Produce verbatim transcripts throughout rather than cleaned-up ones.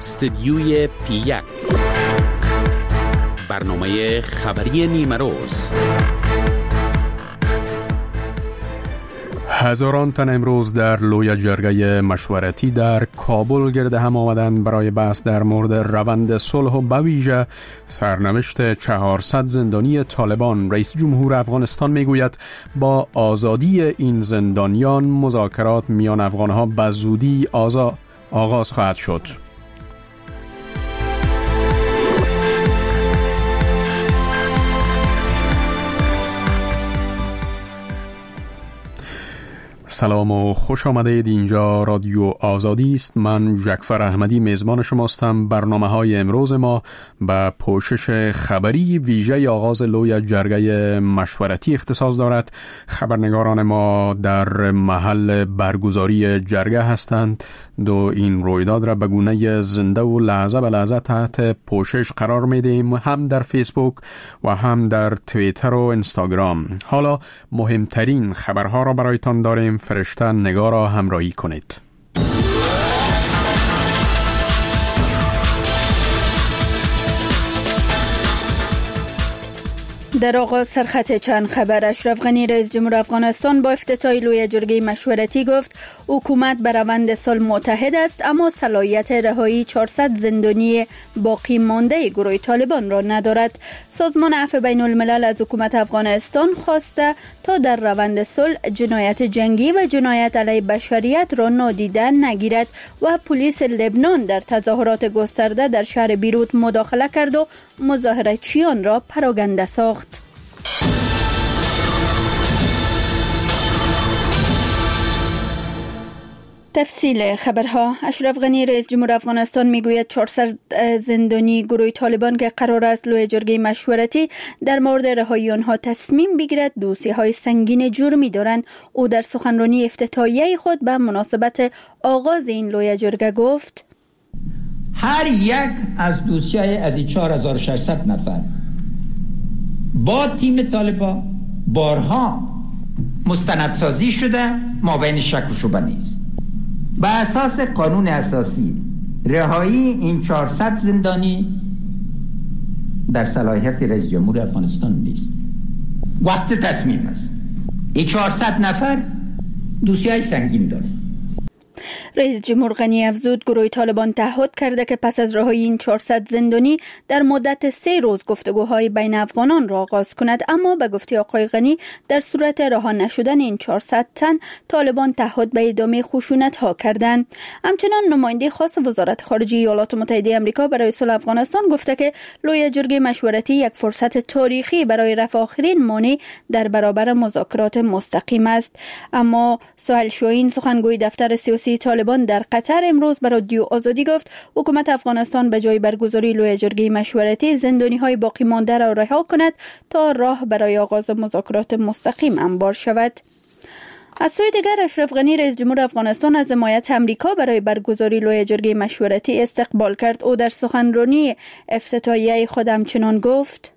استدیوی پی یک، برنامه خبری نیمه روز. هزاران تن امروز در لوی جرگه مشورتی در کابل گرد هم آمدند برای بحث در مورد روند صلح و به ویژه سرنوشت چهارصد زندانی طالبان. رئیس جمهور افغانستان میگوید با آزادی این زندانیان مذاکرات میان افغانها به زودی آغاز خواهد شد. سلام و خوش آمدید. اینجا رادیو آزادی است. من جعفر احمدی میزبان شماستم. برنامه های امروز ما به پوشش خبری ویژه آغاز لوی جرگه مشورتی اختصاص دارد. خبرنگاران ما در محل برگزاری جرگه هستند. دو این رویداد را به گونه زنده و لحظه به لحظه تحت پوشش قرار میدیم، هم در فیسبوک و هم در توییتر و اینستاگرام. حالا مهمترین خبرها را برایتان داریم. فرشته نگار را همراهی کنید. در آغاز سرخط چند خبر. اشرف غنی رئیس جمهور افغانستان با افتتاح لوی جرگه مشورتی گفت حکومت به روند صلح متحد است، اما صلاحیت رهایی چهارصد زندانی باقی مانده گروه طالبان را ندارد. سازمان عفو بین الملل از حکومت افغانستان خواسته تا در روند صلح جنایت جنگی و جنایت علیه بشریت را نادیده نگیرد و پلیس لبنان در تظاهرات گسترده در شهر بیروت مداخله کرد و مظاهره‌چیان را پراگنده ساخت. تفصیل خبرها. اشرف غنی رئیس جمهور افغانستان میگوید چهارصد زندانی گروه طالبان که قرار است لوی جرگه مشورتی در مورد رهایی آنها تصمیم بگیرد دوسیهای سنگین جرمی دارند. او در سخنرانی افتتاحیه خود به مناسبت آغاز این لوی جرگه گفت هر یک از دوسیهای از این چهار هزار و ششصد نفر با تیم طالبان بارها مستندسازی شده، ما بین شک و شبهه نیست. به اساس قانون اساسی رهایی این چهارصد زندانی در صلاحیت رئیس جمهور افغانستان نیست. وقت تصمیم است. این چهارصد نفر دوسیهای سنگین داره. رئیس جمهور غنی افزود گروه طالبان تعهد کرده که پس از رهایی این چهارصد زندانی در مدت سه روز گفتگوهای بین افغانان را آغاز کند، اما به گفته آقای غنی در صورت رها نشدن این چهارصد تن طالبان تعهد به ادامه خشونت‌ها کردند. همچنان نماینده خاص وزارت خارجه ایالات متحده آمریکا برای صلح افغانستان گفته که لوی جرگه مشورتی یک فرصت تاریخی برای رفع آخرین مانع در برابر مذاکرات مستقیم است. اما سهیل شاهین سخنگوی دفتر سیاسی طالبان در قطر امروز به رادیو آزادی گفت حکومت افغانستان به جای برگزاری لوی جرگه مشورتی زندانی‌های باقی مانده را رها کند تا راه برای آغاز مذاکرات مستقیم هموار شود. از سوی دیگر اشرف غنی رئیس جمهور افغانستان از حمایت امریکا برای برگزاری لوی جرگه مشورتی استقبال کرد. او در سخنرانی افتتاحیه خود همچنان گفت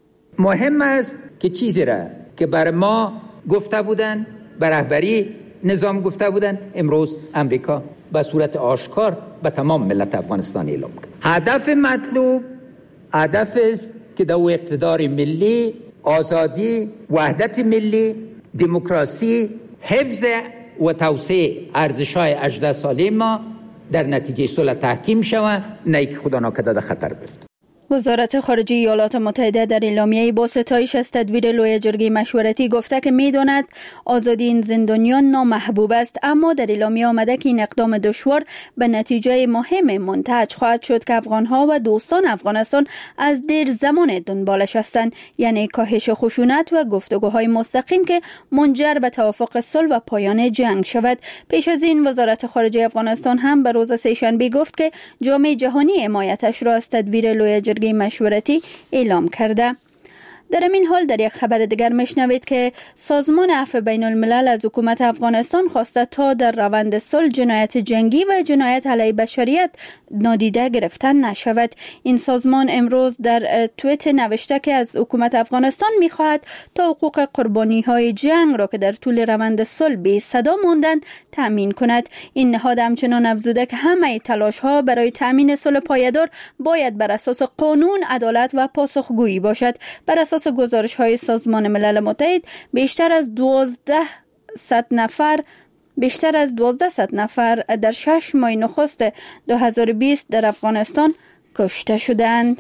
مهم است که چیزی را که بر ما گفته بودن، بر رهبری نظام گفته بودن، امروز امریکا به صورت آشکار به تمام ملت افغانستان اعلام کرد. هدف مطلوب هدف است که در اقتدار ملی، آزادی، وحدت ملی، دموکراسی، حفظ و توسعه ارزش‌های هجده ساله ما در نتیجه صلح تحکیم شود، نه که خدا ناکرده در خطر بیفته. وزارت خارجه ایالات متحده در اعلامیه‌ای با ستایش از تدویر لوی جرگه مشورتی گفته که می‌داند آزادی این زندانیان نامحبوب است، اما در اعلامیه آمده که این اقدام دشوار به نتیجه مهم منتهج خواهد شد که افغان‌ها و دوستان افغانستان از دیر زمان دنبالش هستند، یعنی کاهش خشونت و گفتگوهای مستقیم که منجر به توافق صلح و پایان جنگ شود. پیش از این وزارت خارجه افغانستان هم به روز سه‌شنبه گفت که جامعه جهانی حمایتش را از تدویر لوی جرگه مشورتی اعلام کرده. در این حال در یک خبر دیگر میشنوید که سازمان عفو بین الملل از حکومت افغانستان خواسته تا در روند صلح جنایت جنگی و جنایت علیه بشریت نادیده گرفتن نشود. این سازمان امروز در توییت نوشته که از حکومت افغانستان میخواهد تا حقوق قربانی های جنگ را که در طول روند صلح بی صدا ماندند تامین کند. این نهاد همچنان افزوده که همه تلاش ها برای تامین صلح پایدار باید بر اساس قانون، عدالت و پاسخگویی باشد. بر اساس گزارش های سازمان ملل متحد بیشتر از دوازده صد نفر بیشتر از دوازده صد نفر در شش ماه نخست دو هزار و بیست در افغانستان کشته شدند.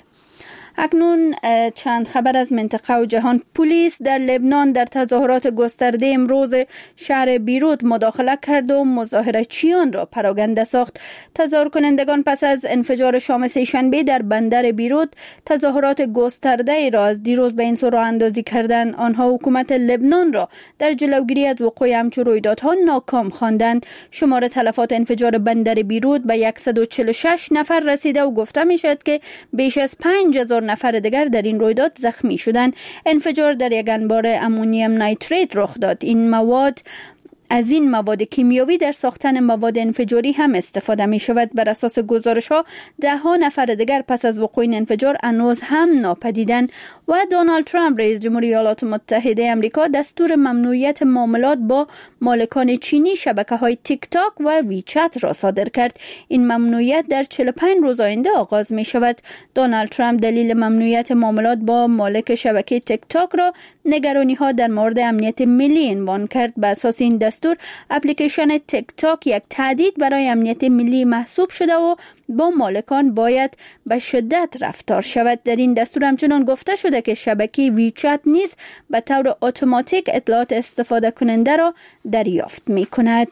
اکنون چند خبر از منطقه و جهان. پلیس در لبنان در تظاهرات گسترده امروز شهر بیروت مداخله کرد و مظاهره‌چیان را پراکنده ساخت. تظاهر کنندگان پس از انفجار شام سه‌شنبه در بندر بیروت تظاهرات گسترده ای را از دیروز به این سو راه اندازی کردند. آنها حکومت لبنان را در جلوگیری از وقوع همچون رویدادها ناکام خواندند. شمار تلفات انفجار بندر بیروت به صد و چهل و شش نفر رسیده و گفته می شد که بیش از پنج هزار نفر دیگر در این رویداد زخمی شدند. انفجار در یک انبار امونیم نیتریت رخ داد. این مواد از این مواد کیمیاوی در ساختن مواد انفجاری هم استفاده می شود. بر اساس گزارش ها ده ها نفر دیگر پس از وقوع این انفجار هنوز هم ناپدیدند. و دونالد ترامپ رئیس جمهوری ایالات متحده آمریکا دستور ممنوعیت معاملات با مالکان چینی شبکه های تیک تاک و ویچت را صادر کرد. این ممنوعیت در چهل و پنج روز آینده آغاز می شود. دونالد ترامپ دلیل ممنوعیت معاملات با مالک شبکه تیک تاک را نگرانی ها در مورد امنیت ملی عنوان کرد. به اساس این دستور اپلیکیشن تیک تاک یک تهدید برای امنیت ملی محسوب شده و با مالکان باید به شدت رفتار شود. در این دستور همچنان گفته شده که شبکه ویچت نیز به طور اتوماتیک اطلاعات استفاده کننده را دریافت می کند.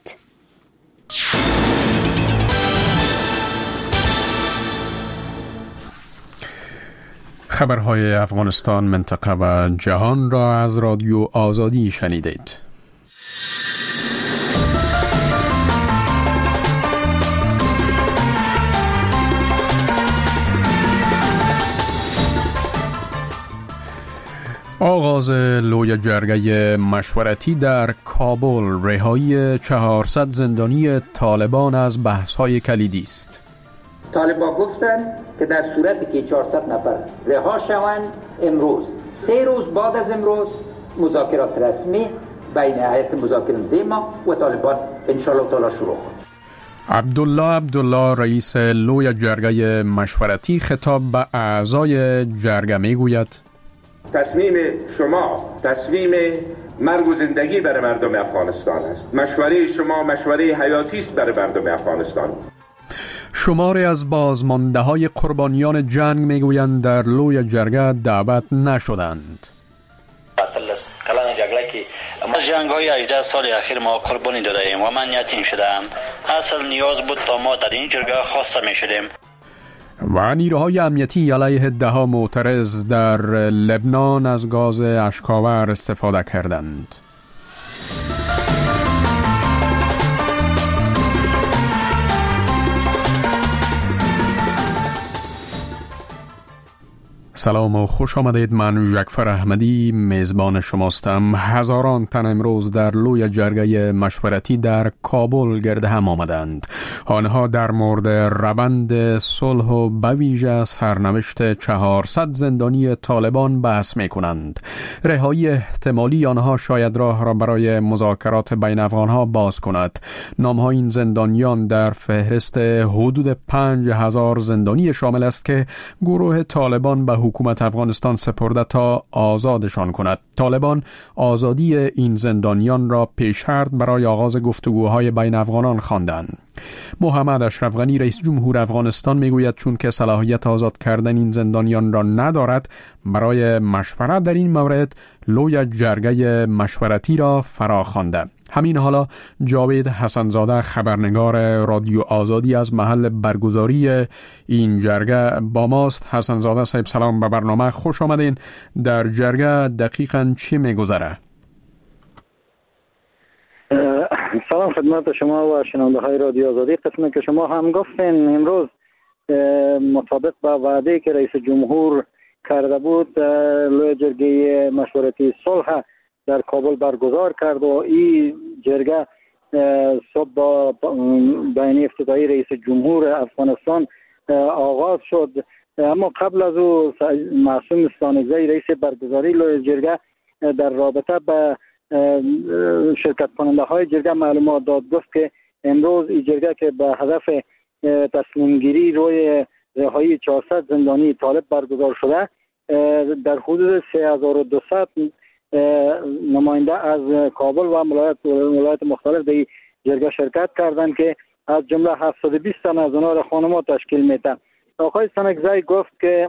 خبرهای افغانستان، منطقه و جهان را از رادیو آزادی شنیدید. آغاز لوی جرگه مشورتی در کابل، رهایی چهارصد زندانی طالبان از بحث‌های کلیدی است. طالبان گفتند که در صورتی که چهارصد نفر رها شوند امروز، سه روز بعد از امروز مذاکرات رسمی بین هیئت مذاکرانده ما و طالبان انشاءالله تعالی شروع خواهد. عبدالله عبدالله رئیس لوی جرگه مشورتی خطاب به اعضای جرگه میگوید: تصمیم شما تصمیم مرگ و زندگی برای مردم افغانستان است. مشوره شما مشوره حیاتی است برای مردم افغانستان. شماری از بازمانده های قربانیان جنگ میگویند در لوی جرگه دعوت نشدند. کلان جنگل که ما جنگ های هجده سال اخیر ما قربانی داده ایم و من یتیم شدم. اصل نیاز بود تا ما در این جرگه خواسته می شدیم. و نیروهای امنیتی علیه دهها معترض در لبنان از گاز اشک‌آور استفاده کردند. سلام و خوش آمدید. من جعفر احمدی میزبان شماستم. هزاران تن امروز در لوی جرگه مشورتی در کابل گرد هم آمدند. آنها در مورد روند صلح و به ویژه سرنوشت چهارصد زندانی طالبان بحث می کنند. رهایی احتمالی آنها شاید راه را برای مذاکرات بین افغانها باز کند. نامها این زندانیان در فهرست حدود پنج هزار زندانی شامل است که گروه طالبان به حکومت افغانستان سپرده تا آزادشان کند. طالبان آزادی این زندانیان را پیش‌شرط برای آغاز گفتگوهای بین افغانان خواندند. محمد اشرف غنی رئیس جمهور افغانستان میگوید چون که صلاحیت آزاد کردن این زندانیان را ندارد، برای مشورت در این مورد لوی جرگه مشورتی را فرا خوانده. همین حالا جاوید حسنزاده خبرنگار رادیو آزادی از محل برگزاری این جرگه با ماست. حسنزاده صاحب سلام به برنامه، خوش آمدین. در جرگه دقیقاً چی میگذره؟ سلام خدمت شما و شنونده های رادیو آزادی. قسمی که شما هم گفتین امروز مطابق با وعده که رئیس جمهور کرده بود لوی جرگه مشورتی صلح در کابل برگزار کرد و این جرگه صبح با بیانیه افتتاحی رئیس جمهور افغانستان آغاز شد. اما قبل از او معصوم ستانکزی رئیس برگزاری لوی جرگه در رابطه به شرکت کننده های جرگه معلومات داد. گفت که امروز این جرگه که به هدف تصمیم گیری روی رهایی چهارصد زندانی طالب برگزار شده، در حدود سه هزار و دویست نماینده از کابل و ولایات مختلف در جرگه شرکت کردند که از جمله هفتصد و بیست تن از اونها را خانم‌ها تشکیل میده. آقای ستانکزی گفت که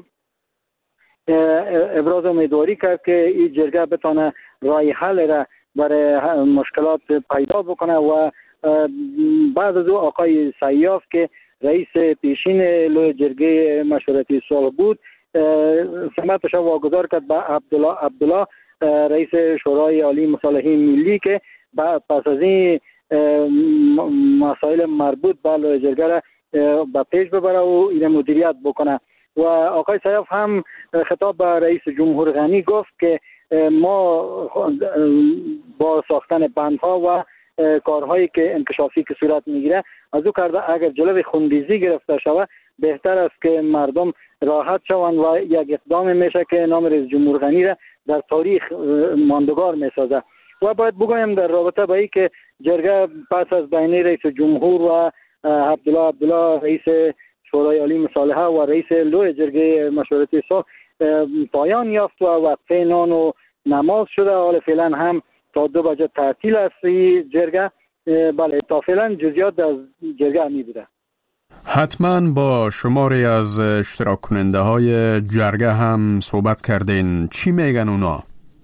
ابراز امیدواری کرد که این جرگه بتونه راه حل را برای مشکلات پیدا بکنه و بعد از او آقای سیاف که رئیس پیشین لوی جرگه مشورتی صلح بود سمتش واگذار کرد به عبدالله عبدالله رئیس شورای عالی مصالحه ملی که پس از این مسائل مربوط به لوی جرگه را به پیش ببره و این مدیریت بکنه. و آقای سیاف هم خطاب به رئیس جمهور غنی گفت که ما با ساختن بندها و کارهایی که انکشافی که صورت میگیره از او کرده اگر جلوی خونریزی گرفته شود بهتر است که مردم راحت شوند و یک اقدام میشه که نام رئیس جمهور غنی را در تاریخ ماندگار میسازه. و باید بگویم در رابطه با این که جرگه پس از بیانیه رئیس جمهور و عبدالله عبدالله رئیس شورای عالی مصالحه و رئیس لوی جرگه مشورتی صلح پایان یافت و وقفه نان و نماز شده. حال فعلا هم تا دو بجه تعطیل است جرگه. بله تا فعلا جزئیات از جرگه می بوده. حتما با شماری از اشتراک کننده های جرگه هم صحبت کردین، چی میگن اونا؟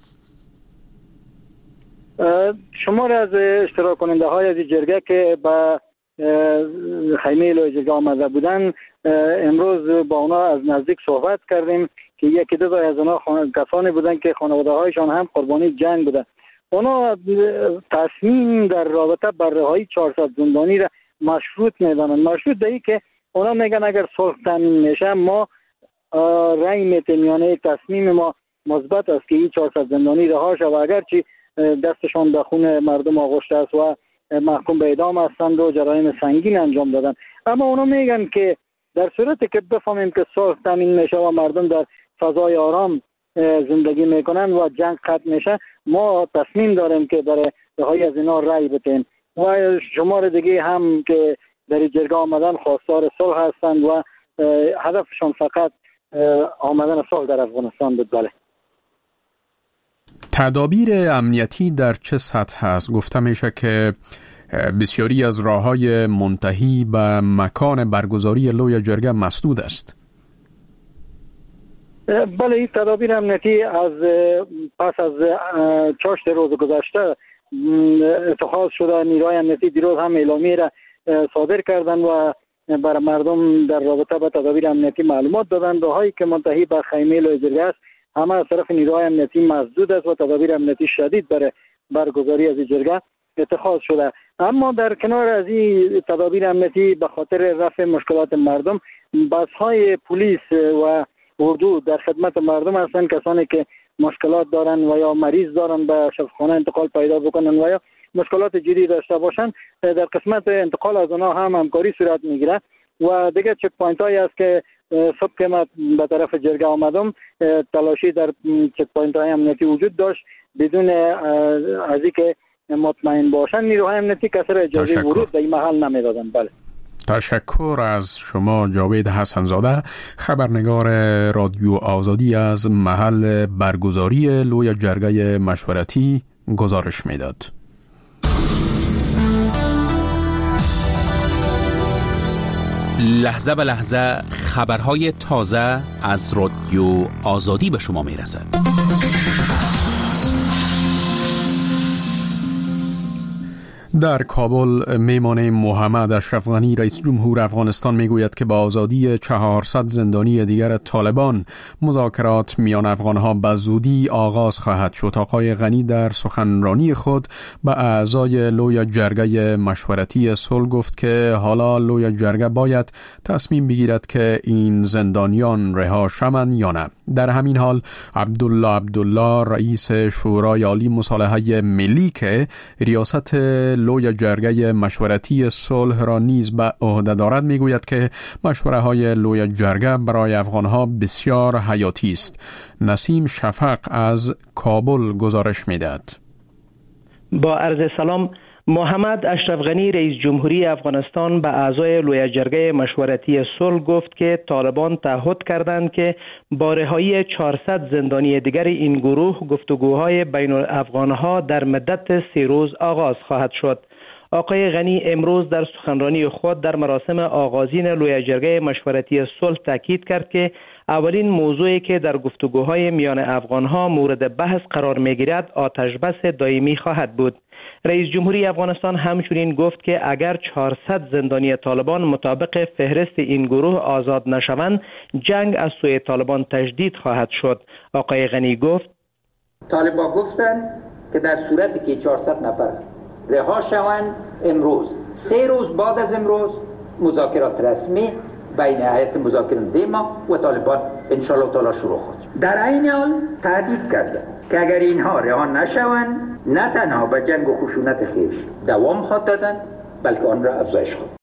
شماری از اشتراک کننده های از جرگه که با خیمه لوی جرگه آمده بودن امروز با اونا از نزدیک صحبت کردیم که یکی دو تا از اونا کسانی بودن که خانواده هایشان هم قربانی جنگ بودن. اونا تصمیم در رابطه بر رهایی چهارصد زندانی را مشروط میدانند. مشروط در این که اونا میگن اگر صلح تامین میشه ما رأی میتیم، یعنی تصمیم ما مثبت است که این چهارصد زندانی رها شود، اگرچه دستشان به خون مردم آغشته است و محکوم به اعدام هستند و جرایم سنگین انجام دادن. اما اونا میگن که در صورتی که بفهمیم که صلح تامین میشه و مردم در فضای آرام زندگی میکنن و جنگ ختم میشه ما تصمیم داریم که برای رهایی از اینا رأی بدیم. و شمار دیگه هم که در جرگه آمدن خواستار صلح هستند و هدفشان فقط آمدن صلح در افغانستان بود. بله. تدابیر امنیتی در چه سطح هست؟ گفته میشه که بسیاری از راههای منتهی به مکان برگزاری لوی جرگه مسدود است. بله، این تدابیر امنیتی از پس از چاشت روز گذشته اتخاذ شده. نیروهای امنیتی دیروز هم اعلامیه را صادر کردن و برای مردم در رابطه با تدابیر امنیتی معلومات دادن. راههایی که منتهی به خیمه لوی جرگه است همه از طرف نیروهای امنیتی مسدود است و تدابیر امنیتی شدید برای برگزاری از جرگه اتخاذ شده. اما در کنار از این تدابیر امنیتی به خاطر رفع مشکلات مردم، بس‌های پلیس و اردو در خدمت مردم هستند. کسانی که مشکلات دارن و یا مریض دارن به شفاخانه انتقال پیدا بکنن و یا مشکلات جدی داشته باشن در قسمت انتقال از اونها هم همکاری صورت میگیره. و دیگه چک پوینت هایی است که صبح که من به طرف جرگه آمدم تلاشی در چک پوینت های امنیتی وجود داشت بدون از اینکه مطمئن باشن نیروهای امنیتی کسی را اجازه ورود به این محل نمیدادن. بله. تشکر از شما جاوید حسنزاده، خبرنگار رادیو آزادی، از محل برگزاری لوی جرگه مشورتی گزارش میداد. لحظه به لحظه خبرهای تازه از رادیو آزادی به شما میرسد. در کابل میمانه محمد اشرف غنی رئیس جمهور افغانستان میگوید که با آزادی چهارصد زندانی دیگر طالبان مذاکرات میان افغانها به زودی آغاز خواهد شد. آقای غنی در سخنرانی خود به اعضای لوی جرگه مشورتی صلح گفت که حالا لوی جرگه باید تصمیم بگیرد که این زندانیان رها شوند یا نه. در همین حال عبدالله عبدالله رئیس شورای عالی مصالحه ملی که ریاست لوی جرگه مشورتی صلح را نیز به عهده دارد میگوید که مشوره های لوی جرگه برای افغانها بسیار حیاتی است. نسیم شفق از کابل گزارش میدهد. با عرض سلام، محمد اشرف غنی رئیس جمهوری افغانستان به اعضای لوی جرگه مشورتی صلح گفت که طالبان تعهد کردند که با رهایی چهارصد زندانی دیگر این گروه گفتگوهای بین افغانها در مدت سی روز آغاز خواهد شد. آقای غنی امروز در سخنرانی خود در مراسم آغازین لوی جرگه مشورتی صلح تاکید کرد که اولین موضوعی که در گفتگوهای میان افغانها مورد بحث قرار میگیرد آتشبس دائمی خواهد بود. رئیس جمهوری افغانستان همچنین گفت که اگر چهارصد زندانی طالبان مطابق فهرست این گروه آزاد نشوند، جنگ از سوی طالبان تجدید خواهد شد. آقای غنی گفت طالبان گفتند که در صورتی که چهارصد نفر رها شوند، امروز سه روز بعد از امروز مذاکرات رسمی بین هیئت مذاکرات ما و طالبان انشاءالله تعالی شروع خواهد. در این حال تهدید کردند که اگر اینها رها نشوند، نه تنها به جنگ و خشونت خویش دوام خواهد دادند، بلکه آن را افزایش خواهد.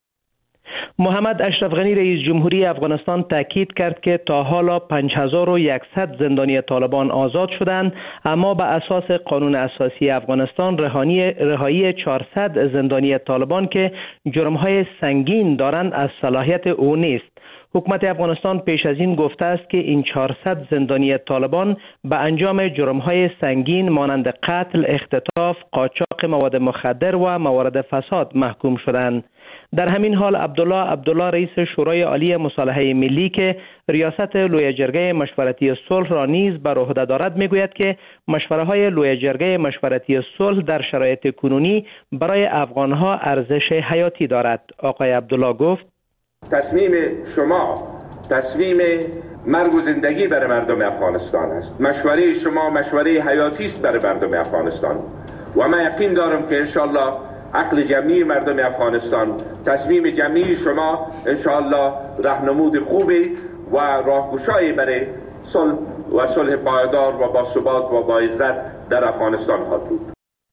محمد اشرف غنی رئیس جمهوری افغانستان تاکید کرد که تا حالا پنج هزار و صد زندانی طالبان آزاد شدند، اما به اساس قانون اساسی افغانستان رهایی رهایی چهارصد زندانی طالبان که جرم‌های سنگین دارند از صلاحیت او نیست. حکومت افغانستان پیش از این گفته است که این چهارصد زندانی طالبان به انجام جرم‌های سنگین مانند قتل، اختطاف، قاچاق مواد مخدر و موارد فساد محکوم شدند. در همین حال عبدالله عبدالله رئیس شورای عالی مصالحه ملی که ریاست لوی جرگه مشورتی صلح را نیز بر عهده دارد میگوید که مشوره های لوی جرگه مشورتی صلح در شرایط کنونی برای افغانها ارزش حیاتی دارد. آقای عبدالله گفت تصمیم شما تصمیم مرگ و زندگی برای مردم افغانستان است. مشوره شما مشوره حیاتی است برای مردم افغانستان و من یقین دارم که انشالله عقل جمعی مردم افغانستان، تصمیم جمعی شما انشاءالله راهنمود خوبی و راهگشایی برای صلح و صلح پایدار و با ثبات و با عزت در افغانستان خواهد بود.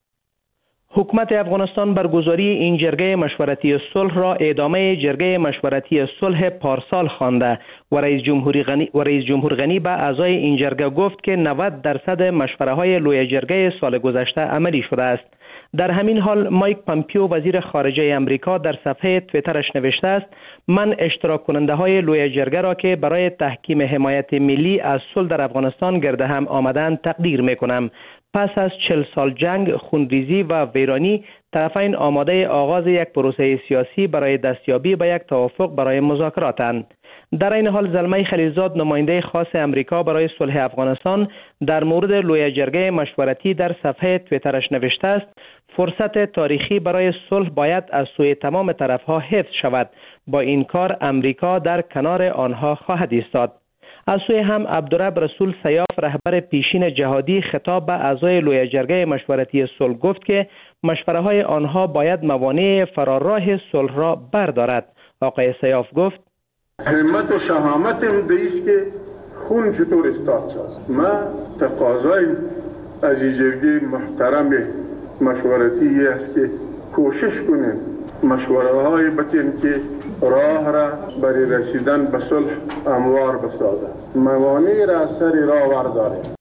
حکومت افغانستان برگزاری این جرگه مشورتی صلح را ادامه جرگه مشورتی صلح پارسال خوانده و رئیس جمهوری غنی و رئیس جمهور غنی به اعضای این جرگه گفت که نود درصد مشوره های لوی جرگه سال گذشته عملی شده است. در همین حال مایک پامپیو وزیر خارجه امریکا در صفحه توییترش نوشته است: من اشتراک کننده های لوی جرگه را که برای تحکیم حمایت ملی از صلح در افغانستان گرد هم آمدند تقدیر می کنم. پس از چهل سال جنگ، خونریزی و ویرانی، طرفین آماده آغاز یک پروسه سیاسی برای دستیابی به یک توافق برای مذاکراتند. در این حال زلمه خلیلزاد نماینده خاص امریکا برای صلح افغانستان در مورد لوی جرگه مشورتی در صفحه توییترش نوشته است: فرصت تاریخی برای صلح باید از سوی تمام طرفها حفظ شود. با این کار امریکا در کنار آنها خواهد ایستاد. از سوی هم عبدالرب رسول سیاف رهبر پیشین جهادی خطاب به اعضای لوی جرگه مشورتی صلح گفت که مشوره های آنها باید موانع فرارراه صلح را بردارد. آقای سیاف گفت: همت و شهامت دیست که خون چطور استاد شد. ما تقاضای از جرگه محترم مشورتی است که کوشش کنیم مشوره های بتیم که راه را برای رسیدن به صلح هموار بسازد، موانع را سر راه بردارد.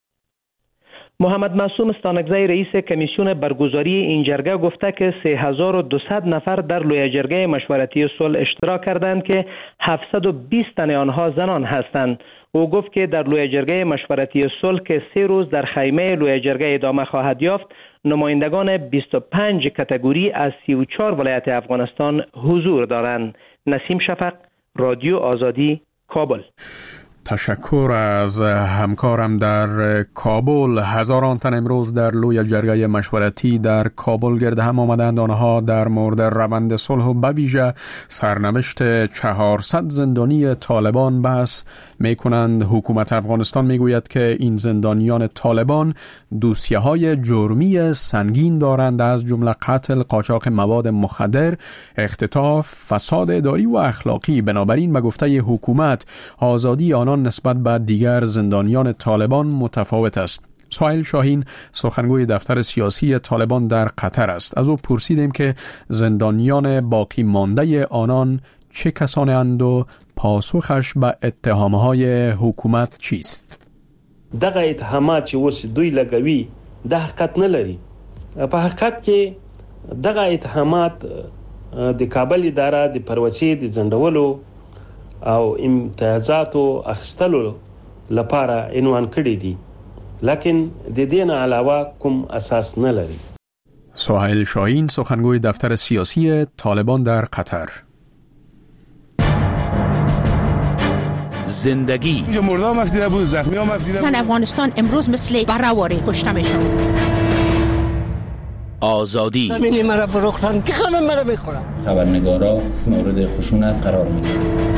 محمد معصوم استانکزی رئیس کمیسیون برگزاری این جرگه گفته که سه هزار و دویست نفر در لوی جرگه مشورتی صلح اشتراک کردند که هفتصد و بیست تن آنها زنان هستند. او گفت که در لوی جرگه مشورتی صلح که سه روز در خیمه لوی جرگه ادامه خواهد یافت، نمایندگان بیست و پنج کاتگوری از سی و چهار ولایت افغانستان حضور دارند. نسیم شفق، رادیو آزادی، کابل. تشکر از همکارم در کابل. هزاران تن امروز در لوی جرگه مشورتی در کابل گرد هم آمدند. آنها در مورد روند صلح و به ویژه سرنوشت چهارصد زندانی طالبان بحث می کنند. حکومت افغانستان می گوید که این زندانیان طالبان دوسیه های جرمی سنگین دارند، از جمله قتل، قاچاق مواد مخدر، اختطاف، فساد اداری و اخلاقی. بنابراین به گفته حکومت آزادی آنان نسبت به دیگر زندانیان طالبان متفاوت است. سهیل شاهین سخنگوی دفتر سیاسی طالبان در قطر است. از او پرسیدیم که زندانیان باقی مانده آنان چه کسانی اند و پاسخش به اتهامهای حکومت چیست؟ دغه اتهامات چې اوس دوی لګوي د حقیقت نه لري. په حقیقت کې دغه اتهامات د کابل اداره د پروسې د ځنډولو او امتیازاتو اخیستلو لپاره عنوان کړي دي، لکن د دې نه علاوه کوم اساس نه لري. سهیل شاهین سخنگوی دفتر سیاسی طالبان در قطر. زندگی اینجا مردم مفتیده بود، زخمی ها مفتیده بود. زن افغانستان امروز مثل برهواری کشته میشن. آزادی زمینی مرا فروختن که همه مرا میخورن. خبرنگارا مورد خشونت قرار میگیرن.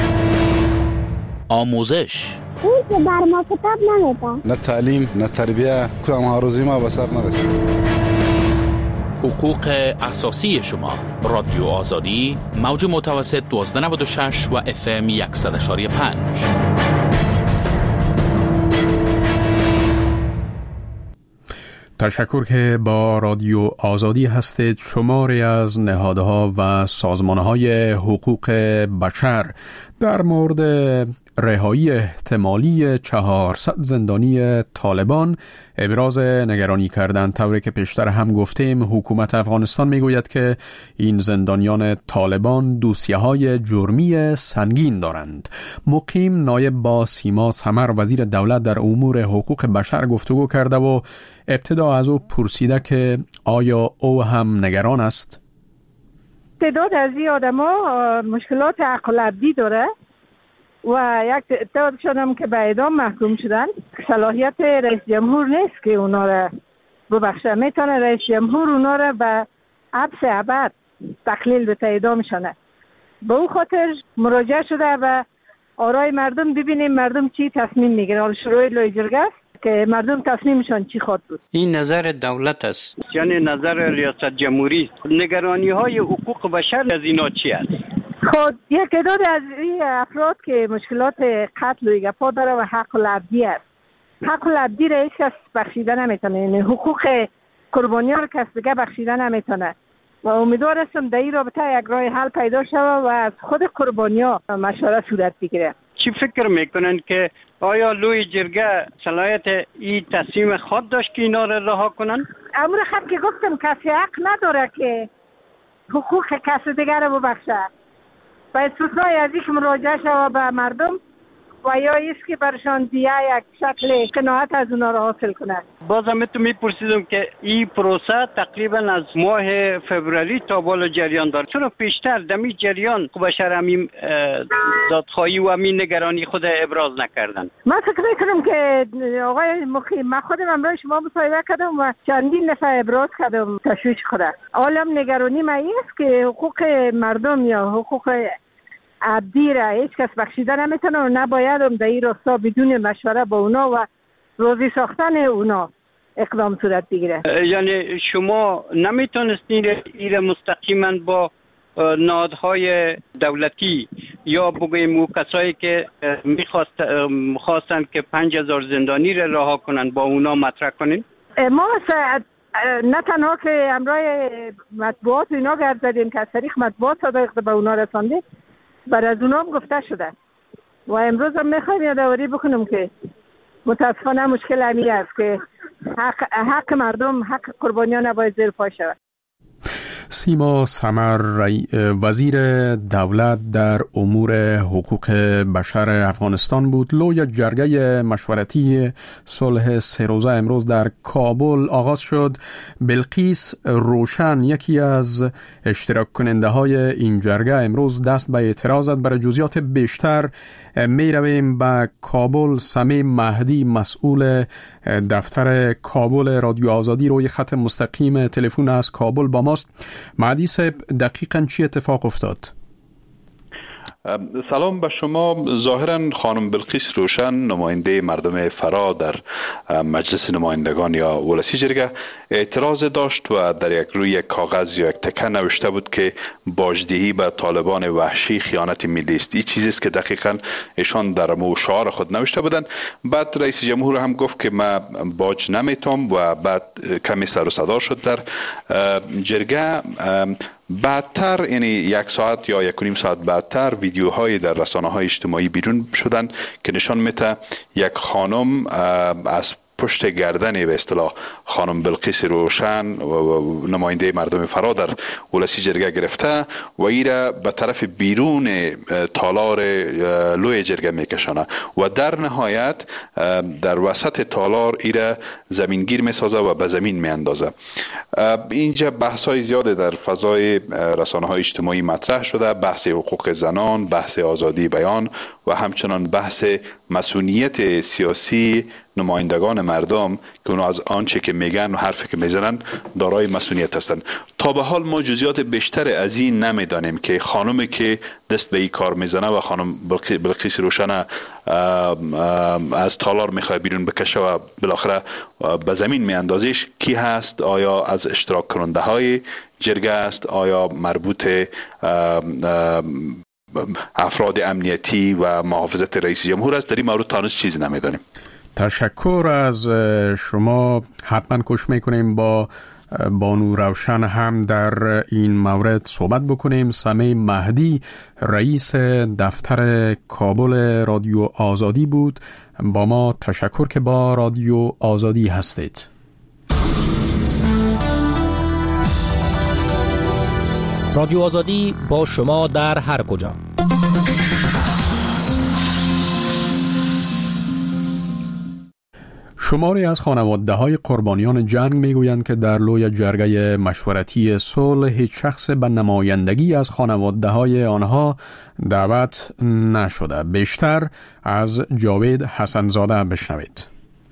آموزش اون که بر ما کتاب نمیده. نه تعلیم نه تربیه، کدام هاروزی ما به سر نرسید. حقوق اساسی شما. رادیو آزادی موج متوسط دوازده نود و شش و اف ام صد و یک و پنج. تشکر که با رادیو آزادی هستید. شماری از نهادها و سازمانهای حقوق بشر در مورد رهایی احتمالی چهارصد زندانی طالبان ابراز نگرانی کردند. طوری که پیشتر هم گفتیم حکومت افغانستان میگوید که این زندانیان طالبان دوسیه‌های جرمی سنگین دارند. مقیم نایب با سیما ثمر وزیر دولت در امور حقوق بشر گفتگو کرده و ابتدا از او پرسیده که آیا او هم نگران است؟ تعداد از این آدم‌ها مشکلات عقل عبدی داره و یک تعدادشان هم که به اعدام محکوم شدن. صلاحیت رئیس جمهور نیست که اونا را ببخشه. میتونه رئیس جمهور اونا را به حبس ابد تقلیل به اعدامشانه. به اون خاطر مراجعه شده و آرای مردم ببینیم مردم چی تصمیم میگیرن. حالا شروع لوی جرگه است که مردم تصمیمشان چی خواهد بود. این نظر دولت است، یعنی نظر ریاست جمهوری. نگرانی های حقوق بشر از اینا چی است؟ خود یک تعداد از این افراد که مشکلات قتل و گپا داره و حق العبدی است. حق العبدی را هیچ کس بخشیده نمیتونه، یعنی حقوق قربانیان را کس دیگه بخشیده نمیتونه و امیدوار هستم در این رابطه یک راه حل پیدا شود و از خود قربانیان مشوره صورت بگیره. چی فکر میکنن که آیا لوی جرگه صلاحیت این تصمیم خود داشت که اینا را رها کنن؟ امر خب که گفتم کسی حق نداره که حقوق کسی دیگر را ببخشه. و استثنای از این که مراجعه شود به مردم و یا ایست که برشان دیگه یک شکل قناعت از اونا را حاصل کنند. بازم تو میپرسیدم که این پروسه تقریبا از ماه فوریه تا بالا جریان داره. چون پیشتر دمی جریان بشر همین دادخواهی و همین نگرانی خود ابراز نکردن. من فکر میکنم که آقای مقیم، من خودم امروز شما مصاحبه کردم و چندین نفر ابراز کردم تشویش خورد. عالم نگرانی من است که حقوق مردم یا حقوق عبدی را هیچ کس بخشیده نمیتونه و نباید هم در این راستا بدون مشوره با اونا و روزی ساختن اونا اقدام صورت بگیره. یعنی شما نمیتونستین این مستقیما با نهادهای دولتی یا بگویم او کسایی که میخواست میخواستن که پنج هزار زندانی را رها کنن با اونا مطرح کنین؟ ما نه تنها که همراه مطبوعات اینا گرد زدیم که از طریق مطبوعات صادق به اونا رساندیم، بر از اونا هم گفته شده و امروز هم میخوایم یادآوری بکنم که متاسفانه مشکل همی است که حق, حق مردم، حق قربانیان نباید زیر پا شود. سیما سمر وزیر دولت در امور حقوق بشر افغانستان بود. لوی جرگه مشورتی صلح سه روزه امروز در کابل آغاز شد. بلقیس روشن یکی از اشتراک کننده های این جرگه امروز دست به اعتراض زد. برای جزئیات بیشتر می رویم به کابل. سمیم مهدی مسئول دفتر کابل رادیو آزادی روی خط مستقیم تلفن از کابل با ماست. مهدی صاحب دقیقاً چی اتفاق افتاد؟ سلام به شما. ظاهراً خانم بلقیس روشن نماینده مردم فرا در مجلس نمایندگان یا ولسی جرگه اعتراض داشت و در یک روی یک کاغذ یا یک تکه نوشته بود که باجدهی به طالبان وحشی خیانت ملی است. این چیزی است که دقیقاً ایشان در مو شعار خود نوشته بودند. بعد رئیس جمهور هم گفت که من باج نمیتم و بعد کمی سر و صدا شد در جرگه. بعدتر یعنی یک ساعت یا یک و نیم ساعت بعدتر ویدیوهای در رسانه‌های اجتماعی بیرون شدن که نشان میده یک خانم از پشت گردن به اصطلاح خانم بلقیس روشن و نماینده مردم فرا در ولسی جرگه گرفته و ایره به طرف بیرون تالار لوی جرگه میکشانه و در نهایت در وسط تالار ایره زمینگیر میسازه و به زمین میاندازه. اینجا بحث‌های زیاده در فضای رسانه‌های اجتماعی مطرح شده، بحث حقوق زنان، بحث آزادی بیان و همچنان بحث مسئولیت سیاسی نمایندگان مردم که اونا از آنچه که میگن و حرفی که میزنن دارای مسئولیت هستند. تا به حال ما جزئیات بیشتر از این نمیدانیم که خانمی که دست به این کار میزنه و خانم بلقیس روشن از تالار میخواد بیرون بکشه و بالاخره به زمین میاندازیش کی هست؟ آیا از اشتراک کننده های جرگه است؟ آیا مربوط افراد امنیتی و محافظت رئیس جمهور است؟ در این مورد تانست چیزی نمیدانیم. تشکر از شما. حتما کوشش میکنیم با بانو روشن هم در این مورد صحبت بکنیم. سمیم مهدی رئیس دفتر کابل رادیو آزادی بود. با ما تشکر که با رادیو آزادی هستید. رادیو آزادی با شما در هر کجا. شماری از خانواده‌های قربانیان جنگ میگویند که در لوی جرگه مشورتی صلح هیچ شخص به نمایندگی از خانواده‌های آنها دعوت نشده. بیشتر از جاوید حسنزاده بشنوید.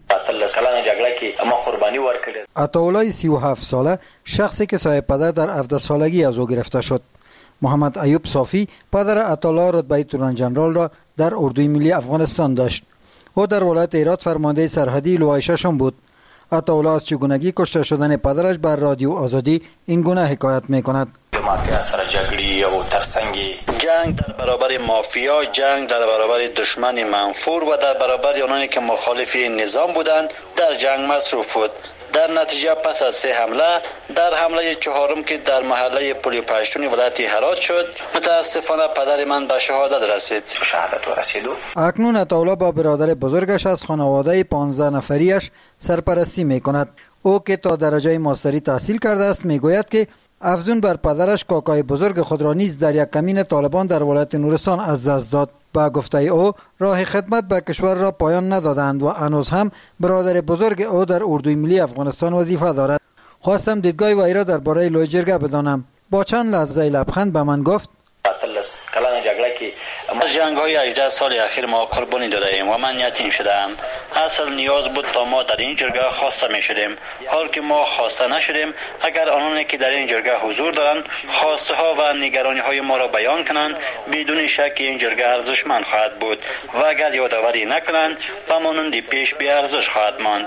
عطاالله سی و هفت ساله شخصی که صاحب پدر در هفده سالگی از او گرفته شد. محمد ایوب صافی پدر عطاالله رتبه توران جنرال را در اردوی ملی افغانستان داشت. او در ولایت هرات فرمانده سرحدی لوای ششم بود. عطاالله از چگونگی کشته شدن پدرش بر رادیو آزادی این گونه حکایت میکند. مافیا سر جنگی و ترسنگی جنگ در برابر مافیا، جنگ در برابر دشمن منفور و در برابر آنانی که مخالف نظام بودند در جنگ مصروف بود. در نتیجه پس از سه حمله در حمله چهارم که در محله پلی پشتون ولایت هرات شد متاسفانه پدر من به شهادت رسید. شهادت رسید. اکنون عطاالله با برادر بزرگش از خانواده پانزده نفریش سرپرستی میکند. او که تا درجه ماستری تحصیل کرده است میگوید که افزون بر پدرش کاکای بزرگ خود را نیز در یک کمین طالبان در ولایت نورستان از دست داد. با گفته او راه خدمت به کشور را پایان ندادند و هنوز هم برادر بزرگ او در اردوی ملی افغانستان وظیفه دارد. خواستم دیدگاه وی را درباره لوی جرگه بدانم. با چند لحظه لبخند به من گفت کلان جنگی که ما جنگ‌های هجده سال اخیر ما قربانی داده ایم و من یتیم شدم. اصل نیاز بود تا ما در این جرگه خواسته می شدیم. حال که ما خواسته نشدیم، اگر آنانی که در این جرگه حضور دارند خواسته ها و نگرانی های ما را بیان کنند، بدون شک این جرگه ارزشمند خواهد بود و اگر یادآوری نکنند و مانند پیش بی ارزش خواهد ماند.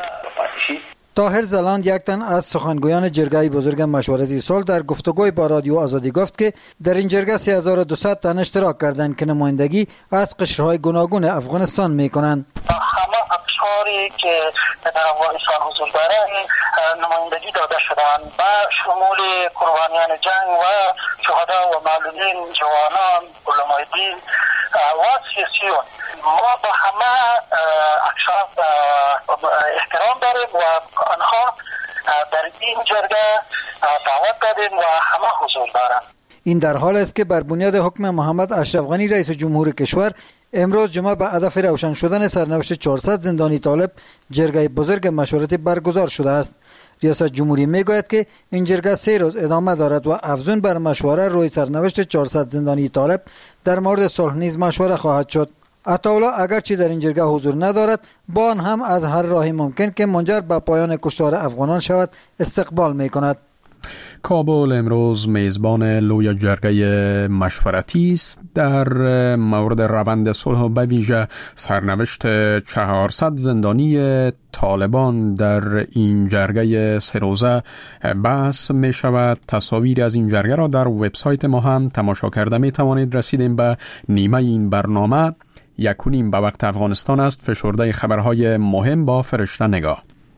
طاهر زلاند یک تن از سخنگویان جرگه بزرگ مشورتی صلح در گفتگوی با رادیو آزادی گفت که در این جرگه سه هزار و دویست تن اشتراک کردند که نمایندگی از قشرهای گوناگون افغانستان میکنند. همه اقشاری که در افغانستان حضور دارند نمایندگی داده شدند و شمول قربانیان جنگ و شهدا و معلولین، جوانان، علمای دین و سیاسیون. ما با همه اقشار احترام داریم و آنها در این جرگه دعوت دادیم و همه حضور دارند. این در حال است که بر بنیاد حکم محمد اشرف غنی رئیس جمهور کشور امروز جمعه به هدف روشن شدن سرنوشت چهارصد زندانی طالب جرگه بزرگ مشورتی برگزار شده است. ریاست جمهوری میگوید که این جرگه سه روز ادامه دارد و افزون بر مشوره روی سرنوشت چهارصد زندانی طالب در مورد صلح نیز مشوره خواهد شد. عطاالله اگرچه در این جرگه حضور ندارد، با آن هم از هر راهی ممکن که منجر به پایان کشتار افغانان شود استقبال میکند. کابل امروز میزبان لوی جرگه مشورتی است در مورد روند صلح و به ویژه سرنوشت چهارصد زندانی طالبان. در این جرگه سه روزه بحث می شود. تصاویر از این جرگه را در وبسایت ما هم تماشا کرده می توانید. رسیدیم به نیمه این برنامه. یک و نیم به وقت افغانستان است. فشرده خبرهای مهم با فرشته نگاه.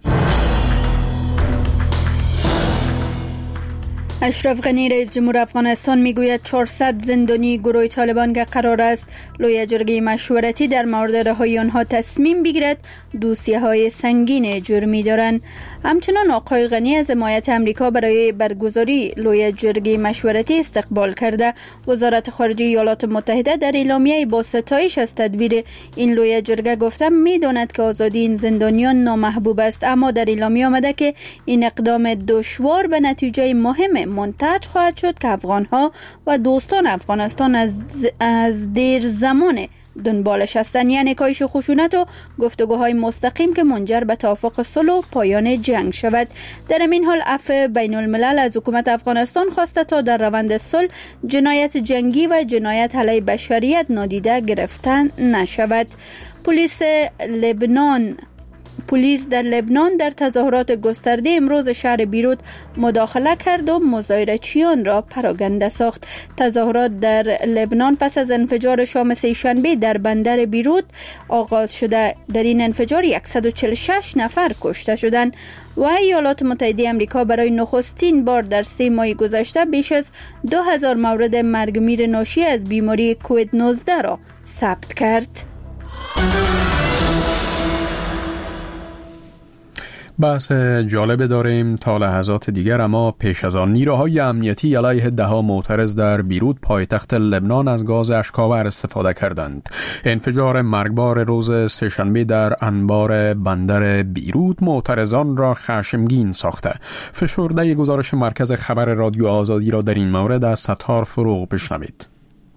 اشرف غنی رئیس جمهور افغانستان میگوید چهارصد زندانی گروه طالبان که قرار است لوی جرگه مشورتی در مورد رهایی آنها تصمیم بگیرد دوسیه های سنگین جرمی دارند. همچنان آقای غنی از حمایت امریکا برای برگزاری لوی جرگه مشورتی استقبال کرده. وزارت خارجه ایالات متحده در اعلامیه با ستایش از تدبیر این لوی جرگه گفته میداند که آزادی این زندانیان نامحبوب است، اما در اعلامیه آمده که این اقدام دشوار به نتیجه مهم منتج خواهد شد که افغانها و دوستان افغانستان از از دیر زمان دنبالش هستند، یعنی کاهش خشونت و گفتگوهای مستقیم که منجر به توافق صلح و پایان جنگ شود. در این حال عفو بین الملل از حکومت افغانستان خواسته تا در روند صلح جنایت جنگی و جنایت علیه بشریت نادیده گرفته نشود. پلیس لبنان پلیس در لبنان در تظاهرات گسترده امروز شهر بیروت مداخله کرد و مظاهره‌چیان را پراگنده ساخت. تظاهرات در لبنان پس از انفجار شام سه‌شنبه در بندر بیروت آغاز شده. در این انفجار صد و چهل و شش نفر کشته شدند و ایالات متحده آمریکا برای نخستین بار در سه ماه گذشته بیش از دو هزار مورد مرگ میر ناشی از بیماری کووید نوزده را ثبت کرد. بحث جالب داریم تا لحظات دیگر، اما پیش از آن نیروهای امنیتی علیه دهها معترض در بیروت پایتخت لبنان از گاز اشک‌آور استفاده کردند. انفجار مرگبار روز سه‌شنبه در انبار بندر بیروت معترضان را خشمگین ساخته. فشرده گزارش مرکز خبر رادیو آزادی را در این مورد از ستار فروغ بشنوید.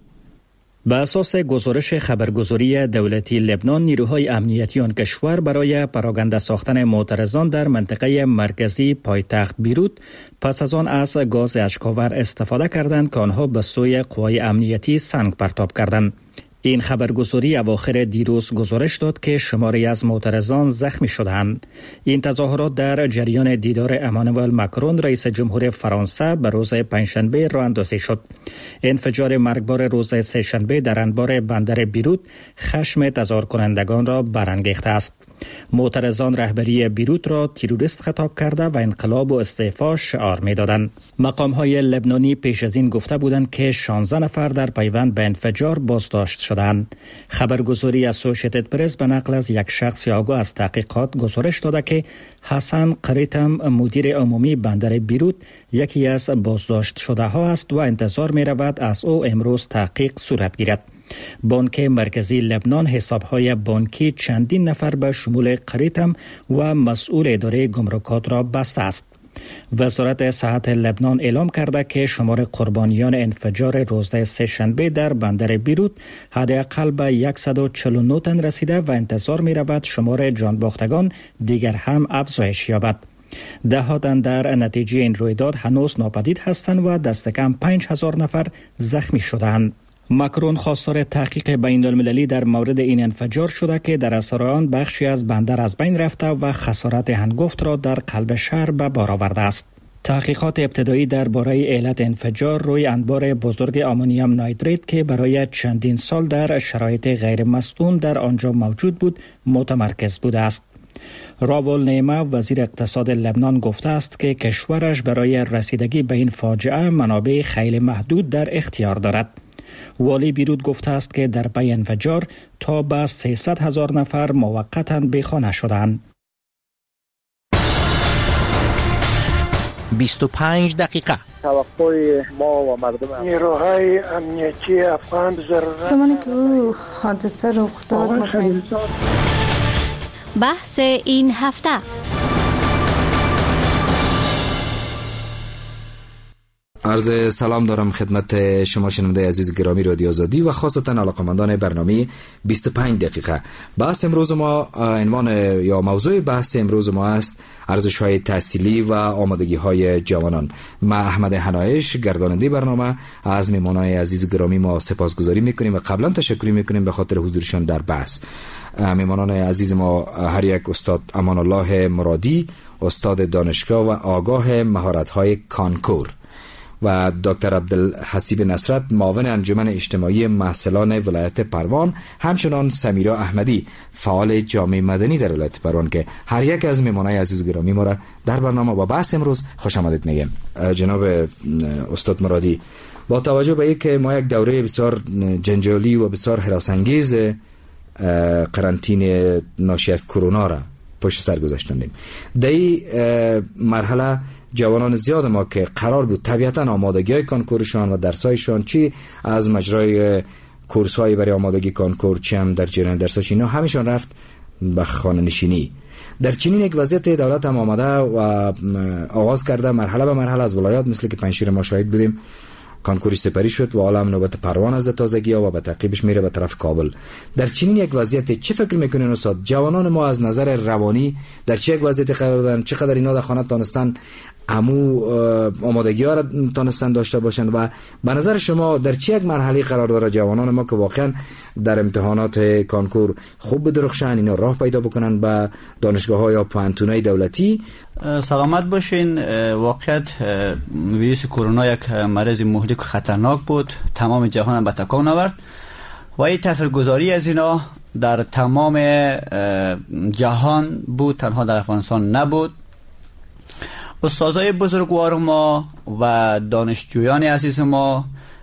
به اساس گزارش خبرگزاری دولتی لبنان، نیروهای امنیتی آن کشور برای پراگنده ساختن معترضان در منطقه مرکزی پایتخت بیروت پس از آن از گاز اشک‌آور استفاده کردند که آنها به سوی قوای امنیتی سنگ پرتاب کردند. این خبرگزاری اواخر دیروز گزارش داد که شماری از معترضان زخمی شدند. این تظاهرات در جریان دیدار امانوئل ماکرون رئیس جمهور فرانسه به روز پنجشنبه راه اندازی شد. انفجار مرگبار روز سه‌شنبه در انبار بندر بیروت خشم تظاهر کنندگان را برانگیخته است. معترضان رهبری بیروت را تروریست خطاب کرده و انقلاب و استعفا شعار می‌دادند. مقام‌های لبنانی پیش از این گفته بودند که شانزده نفر در پیوند به انفجار بازداشت شدند. خبرگزاری اسوسییتد پرس به نقل از یک شخص آگاه از تحقیقات گزارش داده که حسن قریتم مدیر عمومی بندر بیروت یکی از بازداشت شده ها است و انتظار می رود از او امروز تحقیق صورت گیرد. بانک مرکزی لبنان حساب‌های بانکی چندین نفر به شمول قریتم و مسئول اداره گمرکات را بسته است. وزارت صحت لبنان اعلام کرده که شمار قربانیان انفجار روز سه‌شنبه در بندر بیروت حداقل به صد و چهل و نه تن رسیده و انتظار می رود شمار جانباختگان دیگر هم افزایش یابد. ده ها تن در نتیجه این رویداد هنوز ناپدید هستند و دست کم پنج هزار نفر زخمی شدند. ماکرون خواستار تحقیق بین المللی در مورد این انفجار شده که در اثر آن بخشی از بندر از بین رفته و خسارت هنگفت را در قلب شهر به بار آورده است. تحقیقات ابتدایی درباره علت انفجار روی انبار بزرگ آمونیوم نایتریت که برای چندین سال در شرایط غیر مسئول در آنجا موجود بود متمرکز بوده است. راول نیمه وزیر اقتصاد لبنان گفته است که کشورش برای رسیدگی به این فاجعه منابع خیلی محدود در اختیار دارد. والی بیروت گفته است که در پی انفجار تا به سیصد هزار نفر موقتاً بیخانه شدند. بیست و پنج دقیقه. توقع ما و مردم نیروهای امنیتی افغان ضرورت زمانی که او حادثه رخ داد بحث این هفته. عرض سلام دارم خدمت شما شنونده عزیز گرامی رادیو آزادی و خاصتا علاقه‌مندان برنامه بیست و پنج دقیقه. بحث امروز ما، عنوان یا موضوع بحث امروز ما است ارزش‌های تحصیلی و آمادگی‌های جوانان. ما احمد حنایش گرداننده برنامه از میهمانان عزیز گرامی ما سپاسگزاری می‌کنیم و قبلا تشکر می‌کنیم به خاطر حضورشان در بحث. میهمانان عزیز ما هر یک استاد امان الله مرادی، استاد دانشگاه و آگاه مهارت‌های کانکور، و دکتر عبدالحسیب نصرت، معاون انجمن اجتماعی محصلان ولایت پروان، همچنان سمیرا احمدی، فعال جامعه مدنی در ولایت پروان، که هر یک از میهمانان عزیز گرامی ما را در برنامه با بحث امروز خوش آمدید میگم. جناب استاد مرادی، با توجه به اینکه ما یک دوره بسیار جنجالی و بسیار هراس‌انگیز قرنطینه ناشی از کرونا را پشت سر گذاشتیم، در این مرحله جوانان زیاد ما که قرار بود طبیعتا آمادگی‌های کانکورشان و درسایشان، چی از مجرای کورس‌های برای آمادگی کانکور، چی هم در جریان درساش، اینا همشان رفت به خانه نشینی. در چنین یک وضعیت دولت هم آمده و آغاز کرده مرحله به مرحله از ولایات، مثل که پنجشیر ما شاهد بودیم کانکوری سپری شد و حالا هم نوبت پروان از تازگی و به تعقیبش میره به طرف کابل. در چنین یک وضعیت چه فکر میکنین استاد؟ جوانان ما از نظر روانی در چه یک وضعیت قرار دارن؟ چقدر اینا در خانه تانستن امو آمادگی ها را تانستن داشته باشن و به نظر شما در چه یک مرحله قرار داره جوانان ما که واقعا در امتحانات کانکور خوب بدرخشن، اینا راه پیدا بکنن به دانشگاه ها یا پوهنتونای دولتی؟ سلامت باشین. واقعیت ویروس کرونا یک مرض مهلک و خطرناک بود، تمام جهان به تکان آورد و این تاثیرگذاری از اینا در تمام جهان بود، تنها در افغانستان نبود. استادای بزرگوار ما و دانشجویان عزیز ما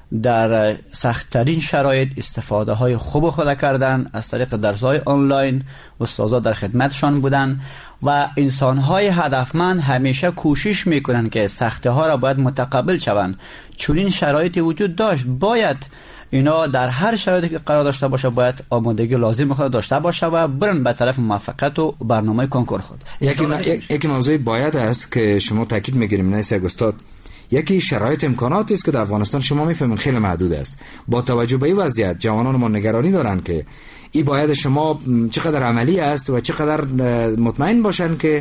در سخت‌ترین شرایط استفاده های خوب خود کردن از طریق درس‌های آنلاین. استادا در خدمتشان بودن و انسان‌های هدفمند همیشه کوشش میکنن که سختی‌ها را باید متقبل شوند. چون این شرایطی وجود داشت، باید اینا در هر شرایطی که قرار داشته باشه باید آمادگی لازم خود داشته باشه و برن به طرف موفقیت و برنامه کنکور خود. یکی یکی موضوع باید است که شما تاکید می‌گیریم نه یک استاد، یکی شرایط امکاناتی است که در افغانستان شما میفهمین خیلی محدود است. با توجه به این وضعیت جوانان ما نگرانی دارن که این باید شما چقدر عملی است و چقدر مطمئن باشن که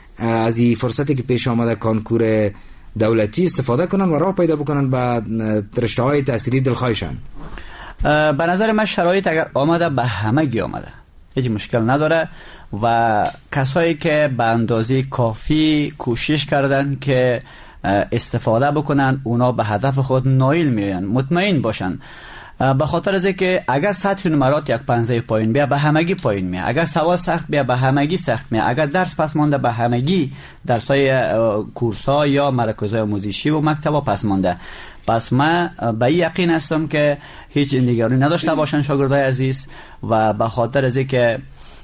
از این فرصتی که پیش آمده کانکور دولتی استفاده کنن و راه پیدا بکنن به رشته‌های تحصیلی دلخواهشان. به نظر من شرایط اگر آمده به همگی آمده، هیچ مشکل نداره و کسایی که به اندازه کافی کوشش کردن که استفاده بکنن اونا به هدف خود نایل میان، مطمئن باشن. به خاطر از اینکه اگر سطح نمرات یک پنجه پایین بیا به همگی پایین میاد، اگر سوال سخت بیا به همگی سخت میاد، اگر درس پس مانده به همگی درسای کورس‌ها یا مراکزهای آموزشی و مکتب‌ها پس مانده. پس من به یقین هستم که هیچ نگرانی نداشته باشن شاگردای عزیز و به خاطر از اینکه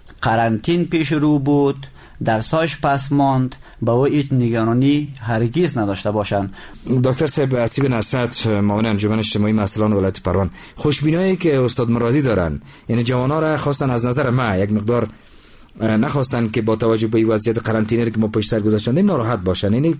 قرنطین پیش رو بود، درساش پس ماند، با او هیچ نگرانی هرگز نداشته باشن. دکتر صاحب عصیب نصرت، معاون انجمن اجتماعی محصلان ولایت پروان، خوشبینایی که استاد مرادی دارن، یعنی جوانا را خواستن از نظر ما یک مقدار نخواستن که با توجه به وضعیت قرنطینه که ما پشت سر گذاشتیم ناراحت باشن، یعنی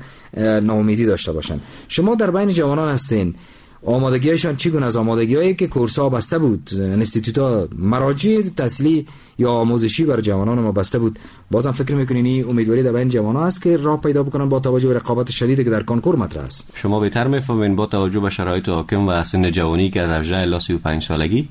ناامیدی داشته باشن. شما در بین جوانان هستین، آمادگیشان چگونه؟ از آمادگی‌هایی که کورس‌ها بسته بود، انستیتوت‌ها، مراجع تحصیلی یا آموزشی بر جوانان ما بسته بود، بازم فکر می‌کنین این امیدواری در بین جوانان است که راه پیدا بکنن با توجه به رقابت شدیدی که در کانکور مطرح است؟ شما بهتر می‌فهمین با توجه به شرایط حاکم و سن جوانی که از هجده الی سی و پنج سالگی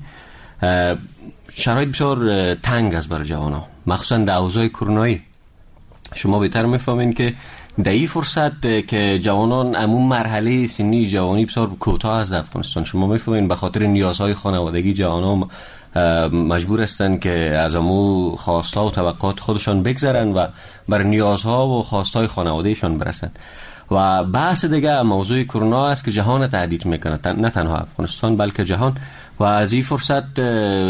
شرایط بسیار تنگ است برای جوانان، مخصوصا در اوضاع کرونایی. شما بهتر می‌فهمین که در این فرصت که جوانان امون مرحله سنی جوانی بسیار کوتاه است در افغانستان، شما میفهمین به خاطر نیازهای خانوادگی جوانان مجبور هستند که از امو خواستها و توقعات خودشان بگذرن و بر نیازها و خواستهای خانوادهشان برسن. و بحث دیگه موضوع کرونا است که جهان تهدید میکنه، نه تنها افغانستان بلکه جهان، و از این فرصت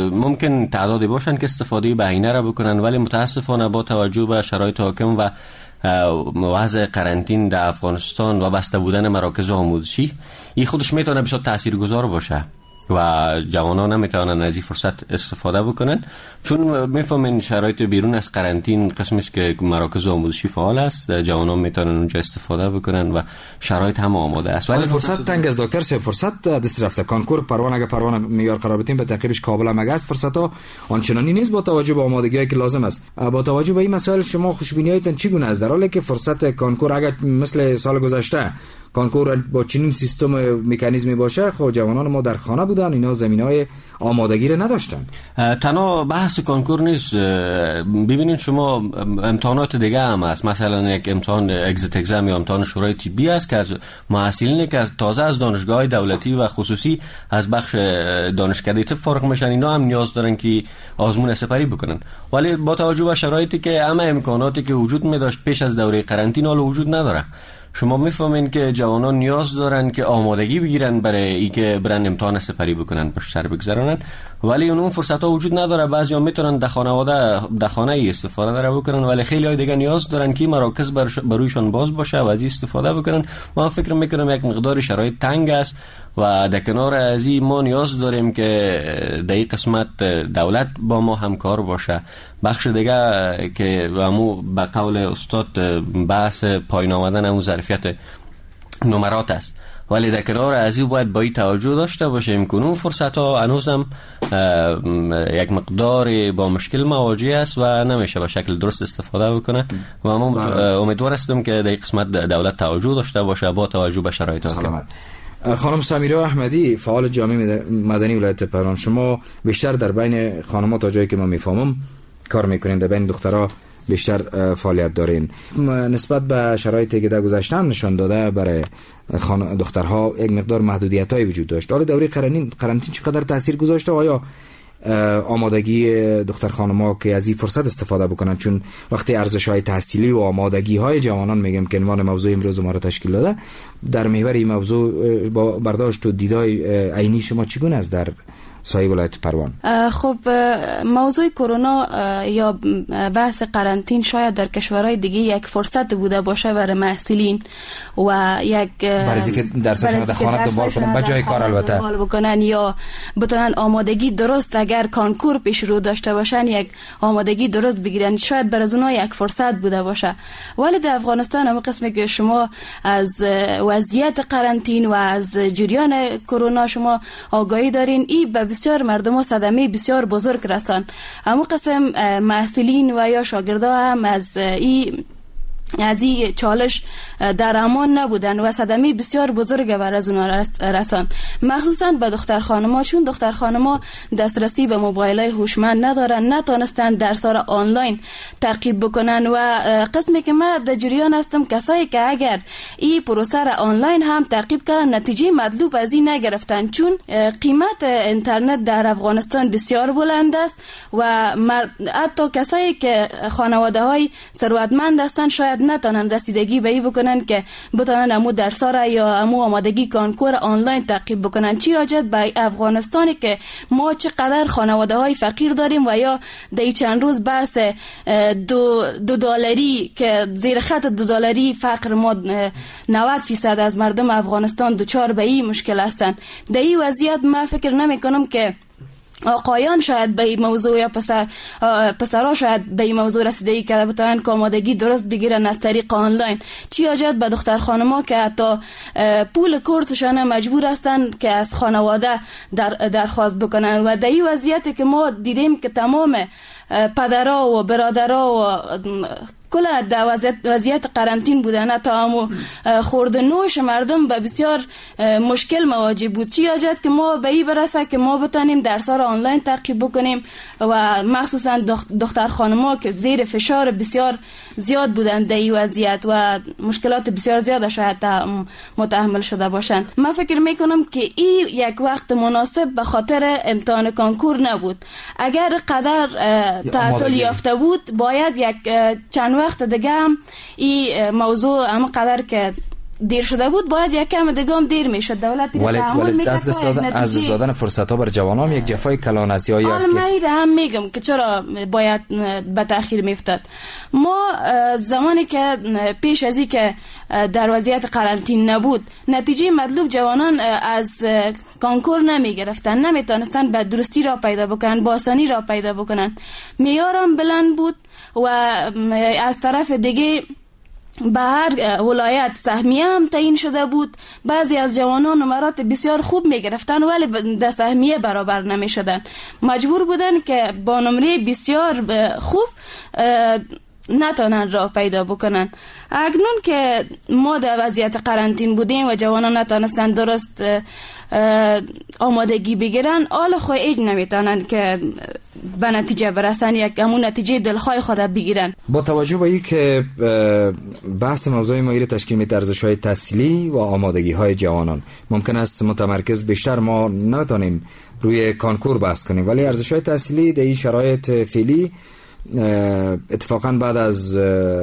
ممکن تعدادی باشن که استفاده بهینه را بکنن، ولی متاسفانه با توجه به شرایط حاکم و وضع قرنطین در افغانستان و بسته بودن مراکز آموزشی این خودش میتونه بسیار تاثیرگذار باشه و جوانان نمیتونن از این فرصت استفاده بکنن، چون میفهمین شرایط بیرون از قرنطین قسمی است که مراکز آموزشی فعال است، جوانان میتونن اونجا استفاده بکنن و شرایط هم آماده است. ولی فرصت تنگ از دکتر سه فرصت دست رفته. کانکور پروانه اگه پروانه معیار قرار بدیم به تعقیبش قابل مگه است، فرصت ها آنچنانی نیست با توجه به آمادگی که لازم است. با توجه به این مسائل شما خوشبینیاتون چگونه است در حالی که فرصت کانکور اگه مثل سال گذشته کانکور با چنین سیستم مکانیزمی باشه، خب جوانان ما در خانه بودن، اینا زمینای آمادگی رو نداشتن. تنها بحث کانکور نیست، ببینید شما امتحانات دیگه هم هست، مثلا یک امتحان اگزیت اگزم یا امتحان شورای طبی است که از محصلینی که تازه از دانشگاه دولتی و خصوصی از بخش دانشکده طب فارغ میشن، اینا هم نیاز دارن که آزمون سپری بکنن. ولی با توجه به شرایطی که همه امکاناتی که وجود می داشت پیش از دوره قرنطینه حالا وجود نداره، شما میفهمین که جوانان نیاز دارن که آمادگی بگیرن برای اینکه برن امتحان سپری بکنن، پشت سر بگذرونن، ولی اون فرصت ها وجود نداره. بعضیا میتونن در خانواده در خانه ای استفاده داره بکنن، ولی خیلی های دیگه نیاز دارن که مراکز برویشون باز باشه و از این استفاده بکنن. ما فکر میکنم یک مقدار شرایط تنگ است و در کنار از این ما نیاز داریم که در این قسمت دولت با ما همکار باشه. بخش دیگه که همو به قول استاد بحث پایین آمدن همو ظرفیت نمرات است، ولی در کنار از این باید با این توجه داشته باشیم که اون فرصت ها هنوزم یک مقدار با مشکل مواجه است و نمیشه به شکل درست استفاده بکنه و ما امیدوار هستم که در این قسمت دولت توجه داشته باشه با توجه به شرایط ها. خانم سمیرا احمدی، فعال جامعه مدنی ولایت تهران، شما بیشتر در بین خانم‌ها تا جایی که من میفهمم کار میکنین، در بین دخترها بیشتر فعالیت دارین. نسبت به شرایطی که در گذشته هم نشان داده برای خان دخترها یک مقدار محدودیت‌های وجود داشت. حالا دوره قرنطین قرنطین چقدر تاثیر گذاشته؟ آیا آمادگی دختر خانم‌ها که از این فرصت استفاده بکنن، چون وقتی ارزش‌های تحصیلی و آمادگی‌های جوانان میگم که عنوان موضوع امروز ما را تشکیل داده، در محور این موضوع با برداشت و دیدای عینی شما چگونه است در سایه ولایت پروان؟ خب موضوع کرونا یا بحث قرنطین شاید در کشورهای دیگه یک فرصت بوده باشه برای محصلین و یک برای که درسشون در خانه دنبال کنن به جای کار البته دنبال بکنن یا بتونن آمادگی درست اگر کانکور پیش رو داشته باشن یک آمادگی درست بگیرن، شاید برای اونها یک فرصت بوده باشه. ولی در افغانستان هم قسمی که شما از وضعیت قرنطین و از جریان کرونا شما آگاهی دارین، ای به بسیار مردم صدمه بسیار بزرگ رسان. همون قسم محصلین و یا شاگردا هم از این از این چالش در امان نبودن و صدمه بسیار بزرگ بر از اونها رسان، مخصوصا به دختر خانما، چون دختر خانما دسترسی به موبایل های هوشمند ندارن، نتونستن درس را آنلاین تعقیب بکنن و قسمی که من در جریان هستم کسایی که اگر این پروسه را آنلاین هم تعقیب کردن نتیجه مطلوب از این نگرفتن، چون قیمت اینترنت در افغانستان بسیار بلند است و حتی کسایی که خانواده های ثروتمند هستند شاید نتونن رسیدگی به این بکنن که بتونن امو درسا را یا امو آمادگی کانکور آنلاین تعقیب بکنن. چی حاجت به افغانستانی که ما چقدر خانواده های فقیر داریم و یا در چند روز بحث دو, دو دلاری که زیر خط دو دلاری فقر ما نود فیصد از مردم افغانستان دوچار به این مشکل هستن. در این وضعیت ما فکر نمی کنم که آقایان شاید به این موضوع یا پسر پسرها شاید به این موضوع رسیدگی کرده بتونن که آمادگی درست بگیرن از طریق آنلاین. چی حاجت به دختر خانم‌ها که حتی پول کورسشان مجبور هستن که از خانواده در درخواست بکنن و در این وضعیتی که ما دیدیم که تمام پدرها و برادرها و کل در وضعیت, وضعیت قرنطین بودن، حتی همو خورد نوش مردم به بسیار مشکل مواجه بود. چی حاجت که ما به این برسه که ما بتانیم درس‌ها را آنلاین تعقیب بکنیم و مخصوصا دختر خانم‌ها که زیر فشار بسیار زیاد بودن در این وضعیت و مشکلات بسیار زیاد شاید متحمل شده باشند. من فکر میکنم که این یک وقت مناسب به خاطر امتحان کانکور نبود. اگر قدر تعطیل یافته بود باید یک چند وقت دیگه هم این موضوع هم قدر که دیر شده بود باید یک کم دیگه دیر میشد. دولت ولی ولی از دست دادن از دست دادن فرصت ها بر جوانان یک جفای کلان است یا یک حالا هم میگم که چرا باید به تأخیر میفتاد. ما زمانی که پیش از این که در وضعیت قرنطینه نبود نتیجه مطلوب جوانان از کانکور نمی گرفتن، نمیتونستن به درستی را پیدا بکنن، با آسانی را پیدا بکنن. معیارم بلند بود و از طرف دیگه به هر ولایت سهمیه هم تعیین شده بود. بعضی از جوانان نمرات بسیار خوب می گرفتن ولی در سهمیه برابر نمی شدن، مجبور بودن که با نمره بسیار خوب نتونن راه پیدا بکنن. اکنون که ما در وضعیت قرنطین بودیم و جوانان نتونستن درست آمادگی بگیرن، حال خود ایج نمیتونن که به نتیجه برسن، یک همون نتیجه دلخواه خود بگیرن. با توجه به این که بحث موضوع ما ایره تشکیل میده ارزش‌های تحصیلی و آمادگی‌های جوانان، ممکن است متمرکز بیشتر ما نتونیم روی کانکور بحث کنیم، ولی ارزش‌های تحصیلی در این شرایط فعلی اتفاقا بعد از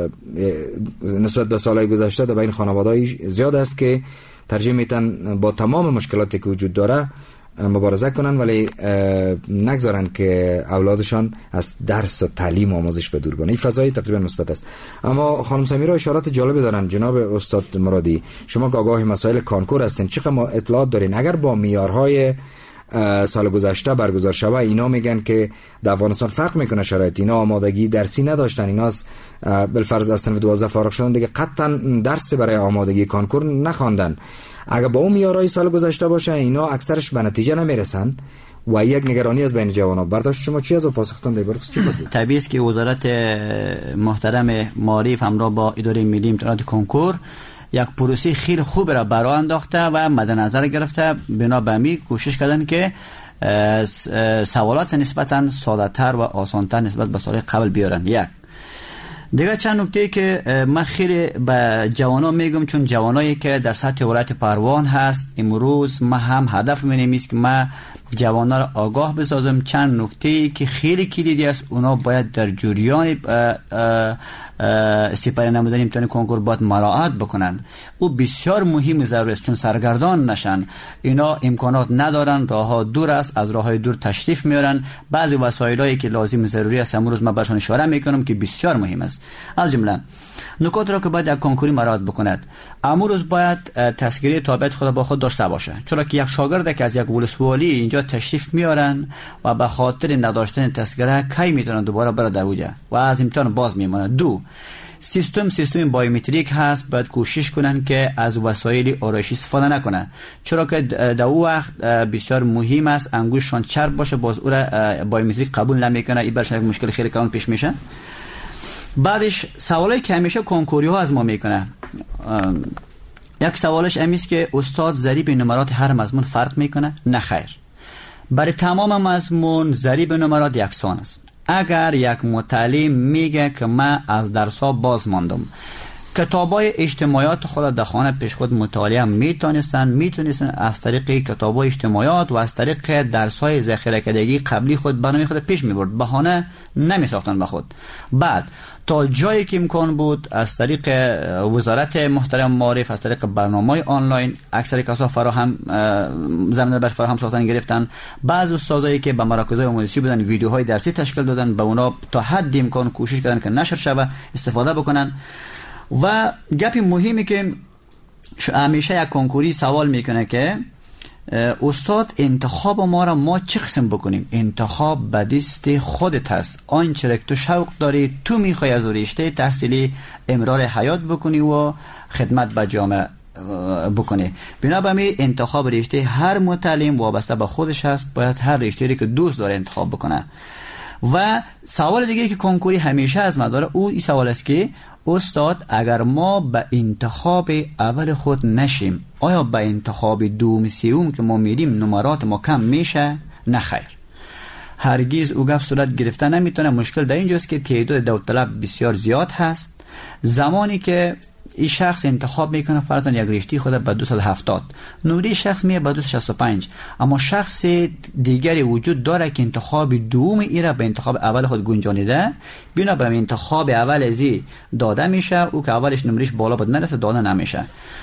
نسبت به سالهای گذشته در بین خانواده‌ای زیاد است که ترجیح میتن با تمام مشکلاتی که وجود داره مبارزه کنن ولی نگذارن که اولادشان از درس و تعلیم و آموزش به دور بانه. این فضای تقریبا مثبت است. اما خانم سمیرا اشارات جالبی دارن. جناب استاد مرادی، شما که آگاه مسائل کانکور هستین، چقدر اطلاعات دارین؟ اگر با معیارهای سال گذشته برگزار شوه، اینا میگن که در افغانستان فرق میکنه شرایط، اینا آمادگی درسی نداشتن، اینا از بالفرض از سنف دوازده فارغ شدن دیگه قطعا درس برای آمادگی کانکور نخواندن. اگر با اون معیارهای سال گذشته باشه اینا اکثرش به نتیجه نمیرسن و یک نگرانی از بین جوانان. برداشت شما چی از پاسختون دیگر چی بود؟ طبیعی است که وزارت محترم معارف همراه با اداره ملی امتحانات کنکور یک پروسه خیلی خوب را برای انداخته و مد نظر گرفته. بنا به می کوشش کردن که سوالات نسبتا ساده تر و آسان تر نسبت به سال قبل بیارن. یک دیگه چند نکته که من خیلی به جوانان میگم، چون جوانایی که در سطح ولایت پروان هست امروز ما هم هدف منیم است که ما جوانان را آگاه بسازم چند نکته که خیلی کلیدی است، اونا باید در جریان سپری نمودن امتحان کنکور باید مراعات بکنن. او بسیار مهم ضروری است چون سرگردان نشن. اینا امکانات ندارن، راه ها دور است، از راه های دور تشریف میارن. بعضی وسایلی که لازم ضروری است امروز ما برشان اشاره میکنم که بسیار مهم است. از جمله نکات را که باید یک کنکوری مراعات بکند. امروز باید تسکیری تابعیت خود با خود داشته باشه، چرا که یک شاگرد که از یک ولسوالی اینجا تشریف میارن و به خاطر نداشتن تسکیره کی میتونن دوباره بره در اوجه و از امتحان باز میمونه. دو سیستم سیستم بایومتریک هست، باید کوشش کنن که از وسایل آرایشی استفاده نکنن، چرا که در او وقت بسیار مهم است انگشتشان چرب باشه، باز او را بایومتریک قبول نمیکنه، این برشان یک مشکل خیلی کلان پیش میشه. بعدش سوالایی که همیشه کنکوری ها از ما میکنه، یک سوالش امیست که استاد ضریب نمرات هر مضمون فرق میکنه؟ نه خیر، برای تمام مضمون ضریب نمرات یکسان است. اگر یک مطالعه میگه که من از درس ها باز ماندم، کتابای اجتماعات خود در خانه پیش خود مطالعه میتونستن میتونستن از طریق کتابای اجتماعات و از طریق درس های ذخیره کردگی قبلی خود برنامه خود پیش میبرد، بهانه نمیساختن به خود. بعد تا جایی که امکان بود از طریق وزارت محترم معارف، از طریق برنامه‌های آنلاین اکثر کسا فراهم زمینه بر فراهم ساختن گرفتن. بعض استادایی که به مراکزهای آموزشی بودن ویدیوهای درسی تشکیل دادن، به اونا تا حد امکان کوشش کردن که نشر شوه استفاده بکنن. و گپی مهمی که همیشه یک کنکوری سوال میکنه که استاد انتخاب ما را ما چه قسم بکنیم؟ انتخاب به دست خودت هست، آنچه را که تو شوق داری تو میخوای از رشته تحصیلی امرار حیات بکنی و خدمت به جامعه بکنی. بنابراین انتخاب رشته هر متعلم وابسته به خودش هست، باید هر رشته که دوست داره انتخاب بکنه. و سوال دیگه که کنکوری همیشه از ما داره او این سوال است که استاد اگر ما به انتخاب اول خود نشیم، آیا به انتخاب دوم سوم که ما میریم نمرات ما کم میشه؟ نه خیر، هرگز او گپ صورت گرفته نمیتونه. مشکل در اینجاست که تعداد داوطلب بسیار زیاد هست. زمانی که این شخص انتخاب میکنه فرضاً یک رشته خود به دویست و هفتاد، نمره شخص میه به دویست و شصت و پنج، اما شخص دیگری وجود داره که انتخاب دوم ایره به انتخاب اول خود گنجانیده، بنابراین انتخاب اول ازی داده میشه، او که اولش نمرش بالا بود نرسه داده نمیشه.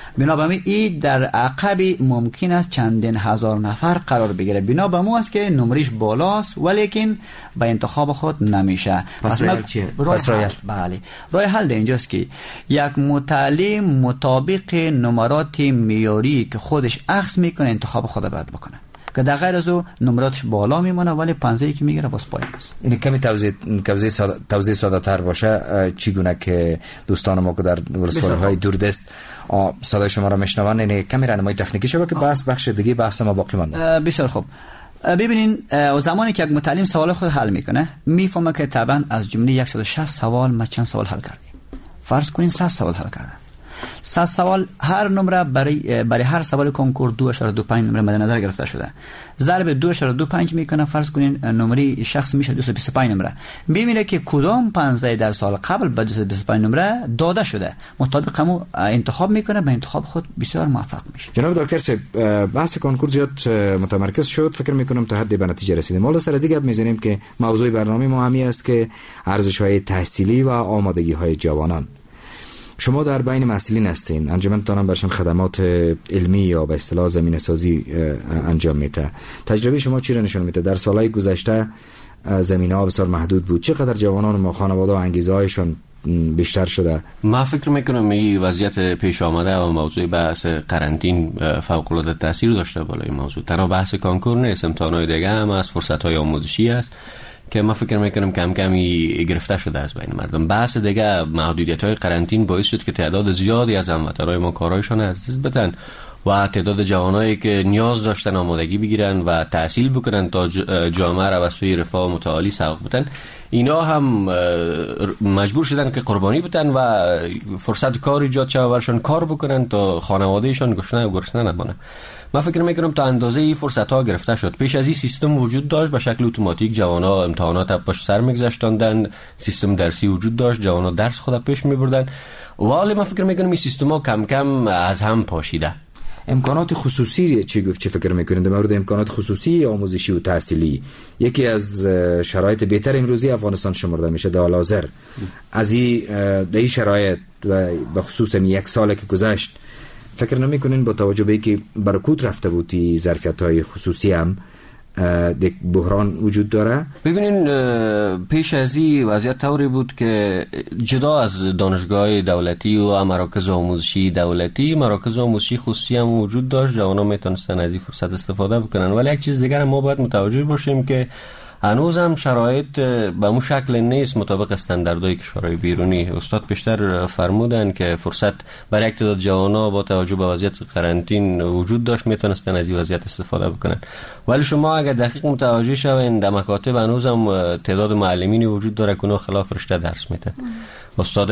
بنابراین این در عقب ممکن است چندین هزار نفر قرار بگیره. بنا به مو است که نمرش بالاست ولیکن به انتخاب خود نمیشه. پس رای چیه؟ پس رای بله رای حل در اینجاست که یک متعلم مطابق نمرات معیاری که خودش اخذ میکنه انتخاب خود باید بکنه، که در غیر از او نمراتش بالا میمونه ولی پنجه‌ای که میگیره باز پایین است. این کمی توضیح توضیح ساده توضیح ساده تر باشه چگونه که دوستان ما که در ولسوالی‌های دوردست صدای شما را میشنوند، یعنی کمی راهنمایی تکنیکی شده که بحث بخش دیگه بحث ما باقی مانده. بسیار خوب. ببینین زمانی که یک متعلم سوال خود حل میکنه میفهمه که طبعا از جمله صد و شصت سوال ما چند سوال حل کردیم. فرض کنین صد سوال حل کرده. صد سوال هر نمره برای برای هر سوال کنکور دو اشاره دو پنج نمره مد نظر گرفته شده. ضرب دو اشاره دو پنج میکنه، فرض کنین نمره شخص میشه دویست و بیست و پنج نمره. میبینه که کدام پنجه در سال قبل به دویست و بیست و پنج نمره داده شده، مطابق همو انتخاب میکنه، به انتخاب خود بسیار موفق میشه. جناب دکتر صاحب بحث کنکور زیاد متمرکز شد، فکر میکنم تا حدی به نتیجه رسیدیم. حالا سر از این گپ میزنیم که موضوع برنامه ما همی است که ارزش های تحصیلی و آمادگی های جوانان. شما در بین مسئولین هستین، انجمنتان برشان خدمات علمی یا به اصطلاح زمینه سازی انجام میده. تجربه شما چی را نشون میده؟ در سالهای گذشته زمینه ها بسیار محدود بود، چقدر جوانان ما خانواده و انگیزه هایشان بیشتر شده؟ من فکر میکنم این وضعیت پیش آمده و موضوع بحث قرنطین فوق العاده تاثیر داشته بالای موضوع. تنها بحث کنکور نیست، امتحانات دیگه هم از فرصت های آموزشی است که ما فکر میکنم کم کمی گرفته شده از بین مردم. بحث دیگه محدودیت های قرنطین باعث شد که تعداد زیادی از هموطنان ما کارهایشان از دست بدن و تعداد جوانایی که نیاز داشتن آمادگی بگیرن و تحصیل بکنن تا جامعه را به سوی رفاه متعالی سوق بدن، اینا هم مجبور شدن که قربانی بدن و فرصت کار ایجاد شود برشان کار بکنن تا خانوادهشان گشنه و گرسنه نمانه. من فکر میکنم تا اندازه ای فرصت ها گرفته شد. پیش از این سیستم وجود داشت، به شکل اتوماتیک جوانا امتحانات پشت سر میگذاشتند، سیستم درسی وجود داشت، جوانا درس خود پیش میبردن. ولی من فکر میکنم این سیستم ها کم کم از هم پاشیده. امکانات خصوصی چی گفت؟ چی فکر میکنید در مورد امکانات خصوصی آموزشی و تحصیلی؟ یکی از شرایط بهتر امروزی افغانستان شمرده میشه در حال حاضر. از این در این شرایط و به خصوص یک سال که گذشت فکر نمیکنین با توجه به اینکه برکوت رفته بودی ظرفیت‌های خصوصی هم یک بحران وجود داره؟ ببینین پیش از این وضعیت طوری بود که جدا از دانشگاه دولتی و مراکز آموزشی دولتی، مراکز آموزشی خصوصی هم وجود داشت، جوانا میتونستن از این فرصت استفاده بکنن. ولی یک چیز دیگر ما باید متوجه باشیم که هنوز هم شرایط به اون شکل نیست مطابق استانداردهای کشورهای بیرونی. استاد پیشتر فرمودن که فرصت برای یک تعداد جوانا با توجه به وضعیت قرنطین وجود داشت، میتونستن از این وضعیت استفاده بکنن. ولی شما اگر دقیق متوجه شوین در مکاتب هنوز هم تعداد معلمینی وجود داره که اونها خلاف رشته درس میده. استاد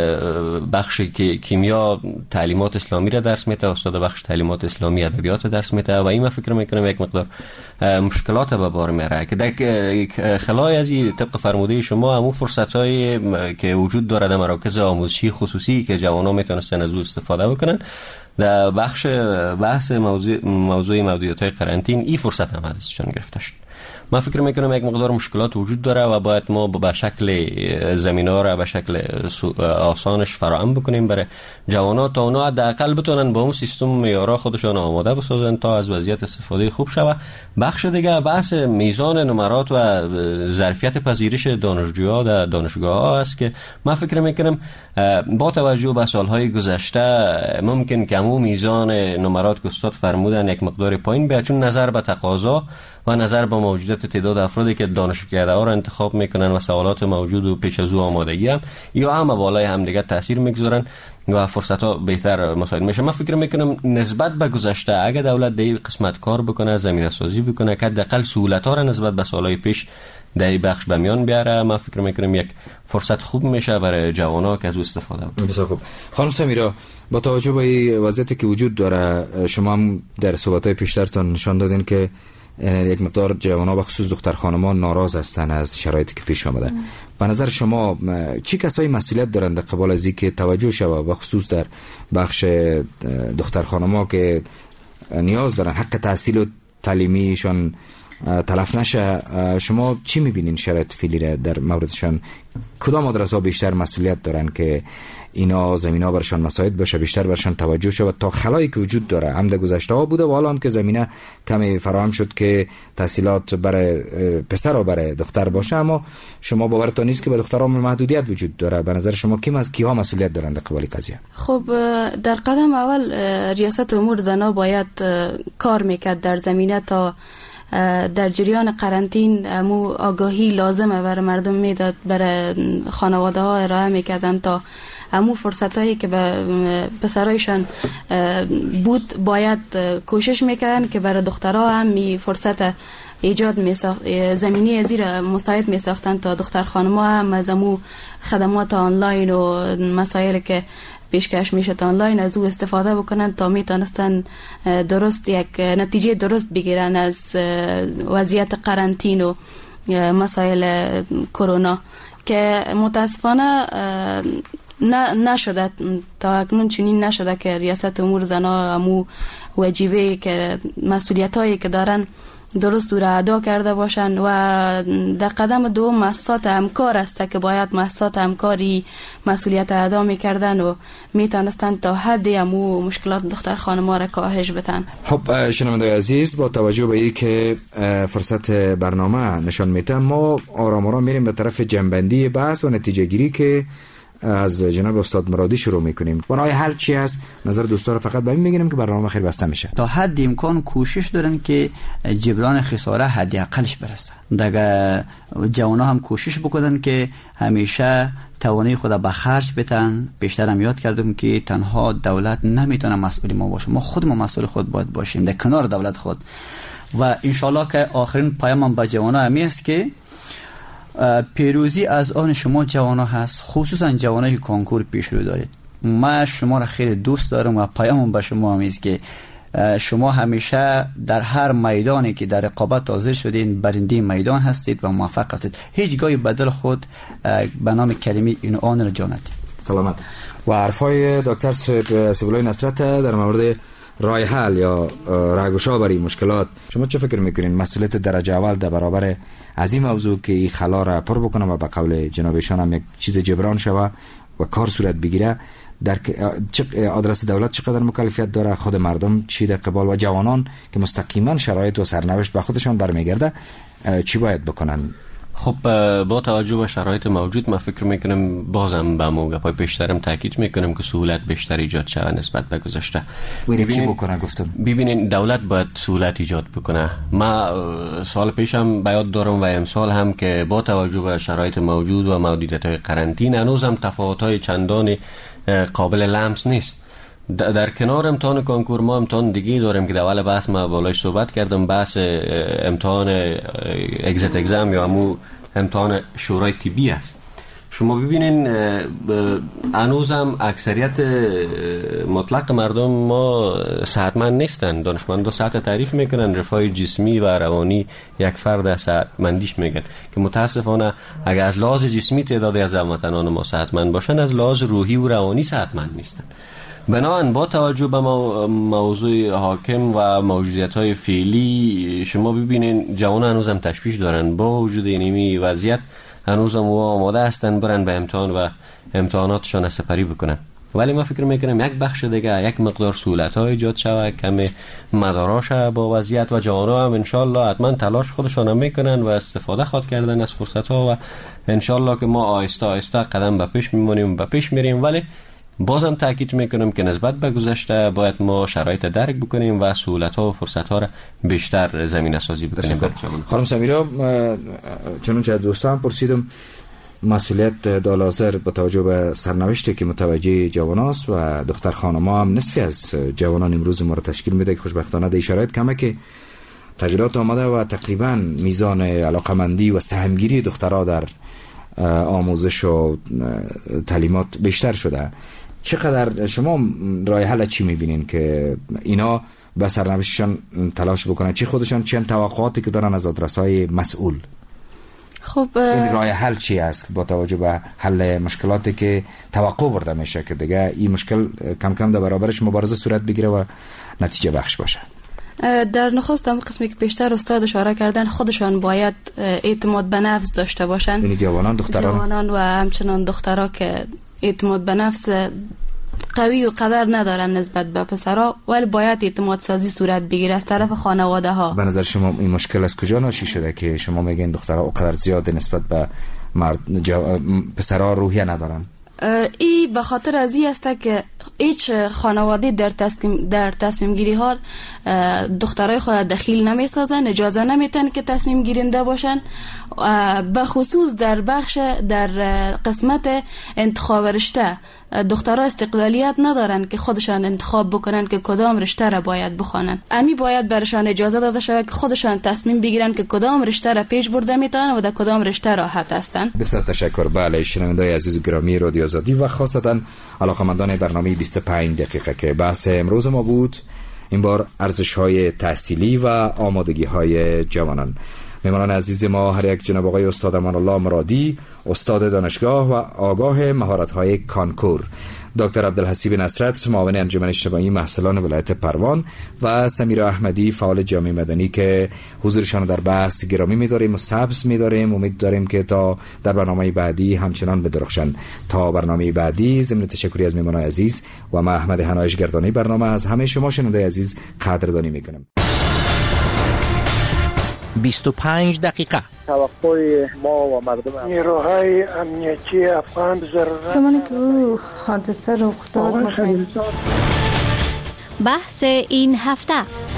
بخش کیمیا تعلیمات اسلامی را درس میده، استاد بخش تعلیمات اسلامی ادبیات درس میده و این من فکر میکنم یک مقدار مشکلات به بار میاره که در خلای از این طبق فرموده شما همون فرصت‌های که وجود داره در مراکز آموزشی خصوصی که جوانان میتونستن از او استفاده بکنن، در بخش بحث موضوع موضوع محدودیت‌های قرنطین این فرصت هم ازشون گرفته شد. من فکر میکنم یک مقدار مشکلات وجود داره و باید ما به شکل زمینه را به شکل آسانش فراهم بکنیم برای جوانات تا اونا حداقل بتونن با اون سیستم معیارها خودشان آماده بسازن تا از وضعیت استفاده خوب شود. بخش دیگه بحث میزان نمرات و ظرفیت پذیرش دانشجوها در دانشگاه‌ها است که من فکر میکنم با توجه به سالهای گذشته ممکن که همون میزان نمرات که استاد فرمودن یک مقدار پایین بیاد، چون نظر به تقاضا و نظر به موجودیت تعداد افرادی که دانشکده ها را انتخاب میکنن و سوالات موجود و پیش از او آمادگی هم یا هم بالای هم دیگه تاثیر میگذارن و فرصت ها بهتر مساعد میشه. من فکر میکنم نسبت به گذشته اگه دولت در قسمت کار بکنه، زمینه سازی بکنه که حداقل سهولت ها را نسبت به سالهای پیش در این بخش به میان بیاره، من فکر میکنم یک فرصت خوب میشه برای جوانا که از او استفاده بکنن. بسیار خوب. خانم سمیرا، با توجه به وضعیتی که وجود داره، شما هم در صحبت‌های پیشترتان نشان دادین که یک مقدار جوانا به خصوص دختر خانمان ناراض هستن از شرایطی که پیش آمده. به نظر شما چی کسایی مسئولیت دارند قبل از اینکه توجه شود به خصوص در بخش دختر خانما که نیاز دارن حق تحصیل و تعلیمیشان تلف نشه. شما چی میبینین شرایط فعلی را در موردشان؟ کدام مدرسه ها بیشتر مسئولیت دارن که اینا زمینه برشان مساعد باشه، بیشتر برشان توجه شود تا خلایی که وجود داره هم در گذشته ها بوده و حالا هم که زمینه کمی فراهم شد که تحصیلات برای پسر و برای دختر باشه، اما شما باورتان نیست که به دخترها محدودیت وجود داره. به نظر شما کی کی ها مسئولیت دارند در قبال قضیه؟ خب در قدم اول ریاست امور زنا باید کار میکرد در زمینه تا در جریان قرنطین امو آگاهی لازمه برای مردم میداد، برای خانواده ها ارائه میکردن تا امو فرصت هایی که به پسرایشان بود باید کوشش میکردن که برای دخترها هم می فرصت ایجاد میساخت، زمینی زیر مساعد میساختن تا دختر خانم‌ها هم از امو خدمات آنلاین و مسائل که پیشکش میشه تا آنلاین از او استفاده بکنن تا میتونستن درست یک نتیجه درست بگیرن از وضعیت قرنطین و مسائل کرونا که متاسفانه نه نشده تا اکنون چنین نشده که ریاست امور زنا امو واجبه که مسئولیت هایی که دارن درست را ادا کرده باشن و در قدم دوم مؤسسات همکار است که باید مؤسسات همکاری مسئولیت ادا میکردن و میتونستن تا حد امو مشکلات دختر خانم‌ها را کاهش بدن. خب شنوندگان عزیز، با توجه به این که فرصت برنامه نشان میده ما آرام آرام میریم به طرف جنبندی بحث و نتیجه گیری که از جناب استاد مرادی شروع میکنیم. برای حل چی است؟ نظر دوستان فقط به این میگیریم که برنامه خیر بسته میشه. تا حد امکان کوشش دارن که جبران خساره حد اقلش برسه. دیگه جوانا هم کوشش بکنن که همیشه توانایی خود به خرج بدن. بیشتر هم یاد کردم که تنها دولت نمیتونه مسئول ما باشه، ما خود ما مسئول خود باید باشیم در کنار دولت خود. و انشالله که آخرین پیامم به جوانا همی است که پیروزی از آن شما جوانا هست، خصوصا جوانایی که کنکور پیش رو دارید. من شما را خیلی دوست دارم و پیامم به شما هم است که شما همیشه در هر میدانی که در رقابت حاضر شدین برنده میدان هستید و موفق هستید. هیچ گاهی بدل خود به نام کلمه این آن را جانید. سلامت. و حرفای دکتر سبیلای نصرت در مورد راه حل یا راهگشا برای مشکلات، شما چه فکر میکنین مسئولیت درجه اول در برابر از این موضوع که این خلا را پر بکنه و به قول جنابشان هم یک چیز جبران شوه و کار صورت بگیره، در آدرس دولت چقدر مکلفیت داره، خود مردم چی در قبال و جوانان که مستقیما شرایط و سرنوشت به خودشان برمیگرده چی باید بکنن؟ خب با توجه به شرایط موجود من فکر میکنم بازم به موقع پیشترم تاکید میکنم که سهولت بیشتر ایجاد شود نسبت به گذشته. ببینین بکنه گفتم ببینین دولت باید سهولت ایجاد بکنه. ما سال پیشم بیاد دارم و امسال هم که با توجه به شرایط موجود و موجودیت قرنطینه هنوزم تفاوت‌های چندان قابل لمس نیست. در کنار امتحان کنکور ما امتحان دیگه داریم که در اول بحث ما بالاش صحبت کردم، بحث امتحان اگزیت اگزام یا همون امتحان شورای طبی است. شما ببینین هنوزم اکثریت مطلق مردم ما صحتمند نیستن. دانشمندا سطح تعریف میکنن رفاه جسمی و روانی یک فرد از صحتمندیش میگن که متاسفانه اگر از لحاظ جسمی تعدادی از هموطنان ما صحتمند باشن، از لحاظ روحی و روانی صحتمند نیستن. بنابراین با توجه به موضوع حاکم و موجودیت های فعلی شما ببینین جوان هنوز هم تشویش دارن، با وجود اینمی وضعیت هنوز هم آماده هستن برن به امتحان و امتحاناتشان سپری بکنن. ولی ما فکر میکنم یک بخش دیگه یک مقدار سهولت های ایجاد شود، کم مداراش با وضعیت و جوانا هم انشالله حتما تلاش خودشان هم میکنن و استفاده خواهد کردن از فرصت ها و انشالله که ما آهسته آهسته قدم به پیش میمونیم به پیش میریم. ولی بازم تاکید میکنم که نسبت به گذشته باید ما شرایط درک بکنیم و سهولت ها و فرصت ها را بیشتر زمینه سازی بکنیم. خانم سمیرا، چنانچه از دوستان پرسیدم مسئولیت دالازر با توجه به سرنوشتی که متوجه جواناست و دختر خانم‌ها هم نصفی از جوانان امروز ما را تشکیل میده که خوشبختانه در شرایط کمه که تغییرات آمده و تقریبا میزان علاقمندی و سهمگیری دخترها در آموزش و تعلیمات بیشتر شده. چقدر شما راه حل چی میبینین که اینا به سرنوشتشان تلاش بکنن؟ چی خودشان چند توقعاتی که دارن از آدرس‌های مسئول؟ خب این راه حل چی است با توجه به حل مشکلاتی که توقع برده میشه که دیگه این مشکل کم کم در برابرش مبارزه صورت بگیره و نتیجه بخش باشه؟ در نخست هم قسمی که پیشتر استاد اشاره کردن، خودشان باید اعتماد به نفس داشته باشن، یعنی جوانان دختران جوانان و همچنان دخترها که اعتماد به نفس قوی و قدر ندارن نسبت به پسرها، ولی باید اعتماد سازی صورت بگیره از طرف خانواده ها. به نظر شما این مشکل از کجا ناشی شده که شما میگین دخترها اونقدر زیاد نسبت به مرد جو... پسرها روحیه ندارن؟ ای به خاطر از این است که هیچ خانواده در تصمیم در تصمیم گیری ها دخترای خود دخیل نمیسازن، اجازه نمیتن که تصمیم گیرنده باشن، به خصوص در بخش در قسمت انتخاب رشته دخترها استقلالیت ندارن که خودشان انتخاب بکنن که کدام رشته را باید بخوانن. امی باید برشان اجازه داده شود که خودشان تصمیم بگیرن که کدام رشته را پیش برده میتونن و در کدام رشته راحت هستن. بسیار تشکر. بله، شنوندگان عزیز گرامی رادیو آزادی و خاصتا علاقه‌مندان برنامه بیست و پنج دقیقه که بحث امروز ما بود، این بار ارزش‌های تحصیلی و آمادگی‌های جوانان. مهمانان عزیز ما هر یک جناب آقای استاد امان الله مرادی، استاد دانشگاه و آگاه مهارت‌های کانکور، دکتر عبدالحسیب نصرت، معاون انجمن اجتماعی محصلان ولایت پروان و سمیرا احمدی، فعال جامعه مدنی که حضورشان در بحث گرامی می‌داریم و سبز می‌داریم. امید داریم که تا در برنامه بعدی همچنان بدرخشند. تا برنامه بعدی، ضمن تشکری از مهمانان عزیز و من احمد هنایش گردانی برنامه از همه شما شنونده عزیز قدردانی می‌کنم. بیست و پنج دقیقه توقع ما و مردم نیروهای امنیتی افغان ضرورت زمانی که او حادثه رخ داد بحث این هفته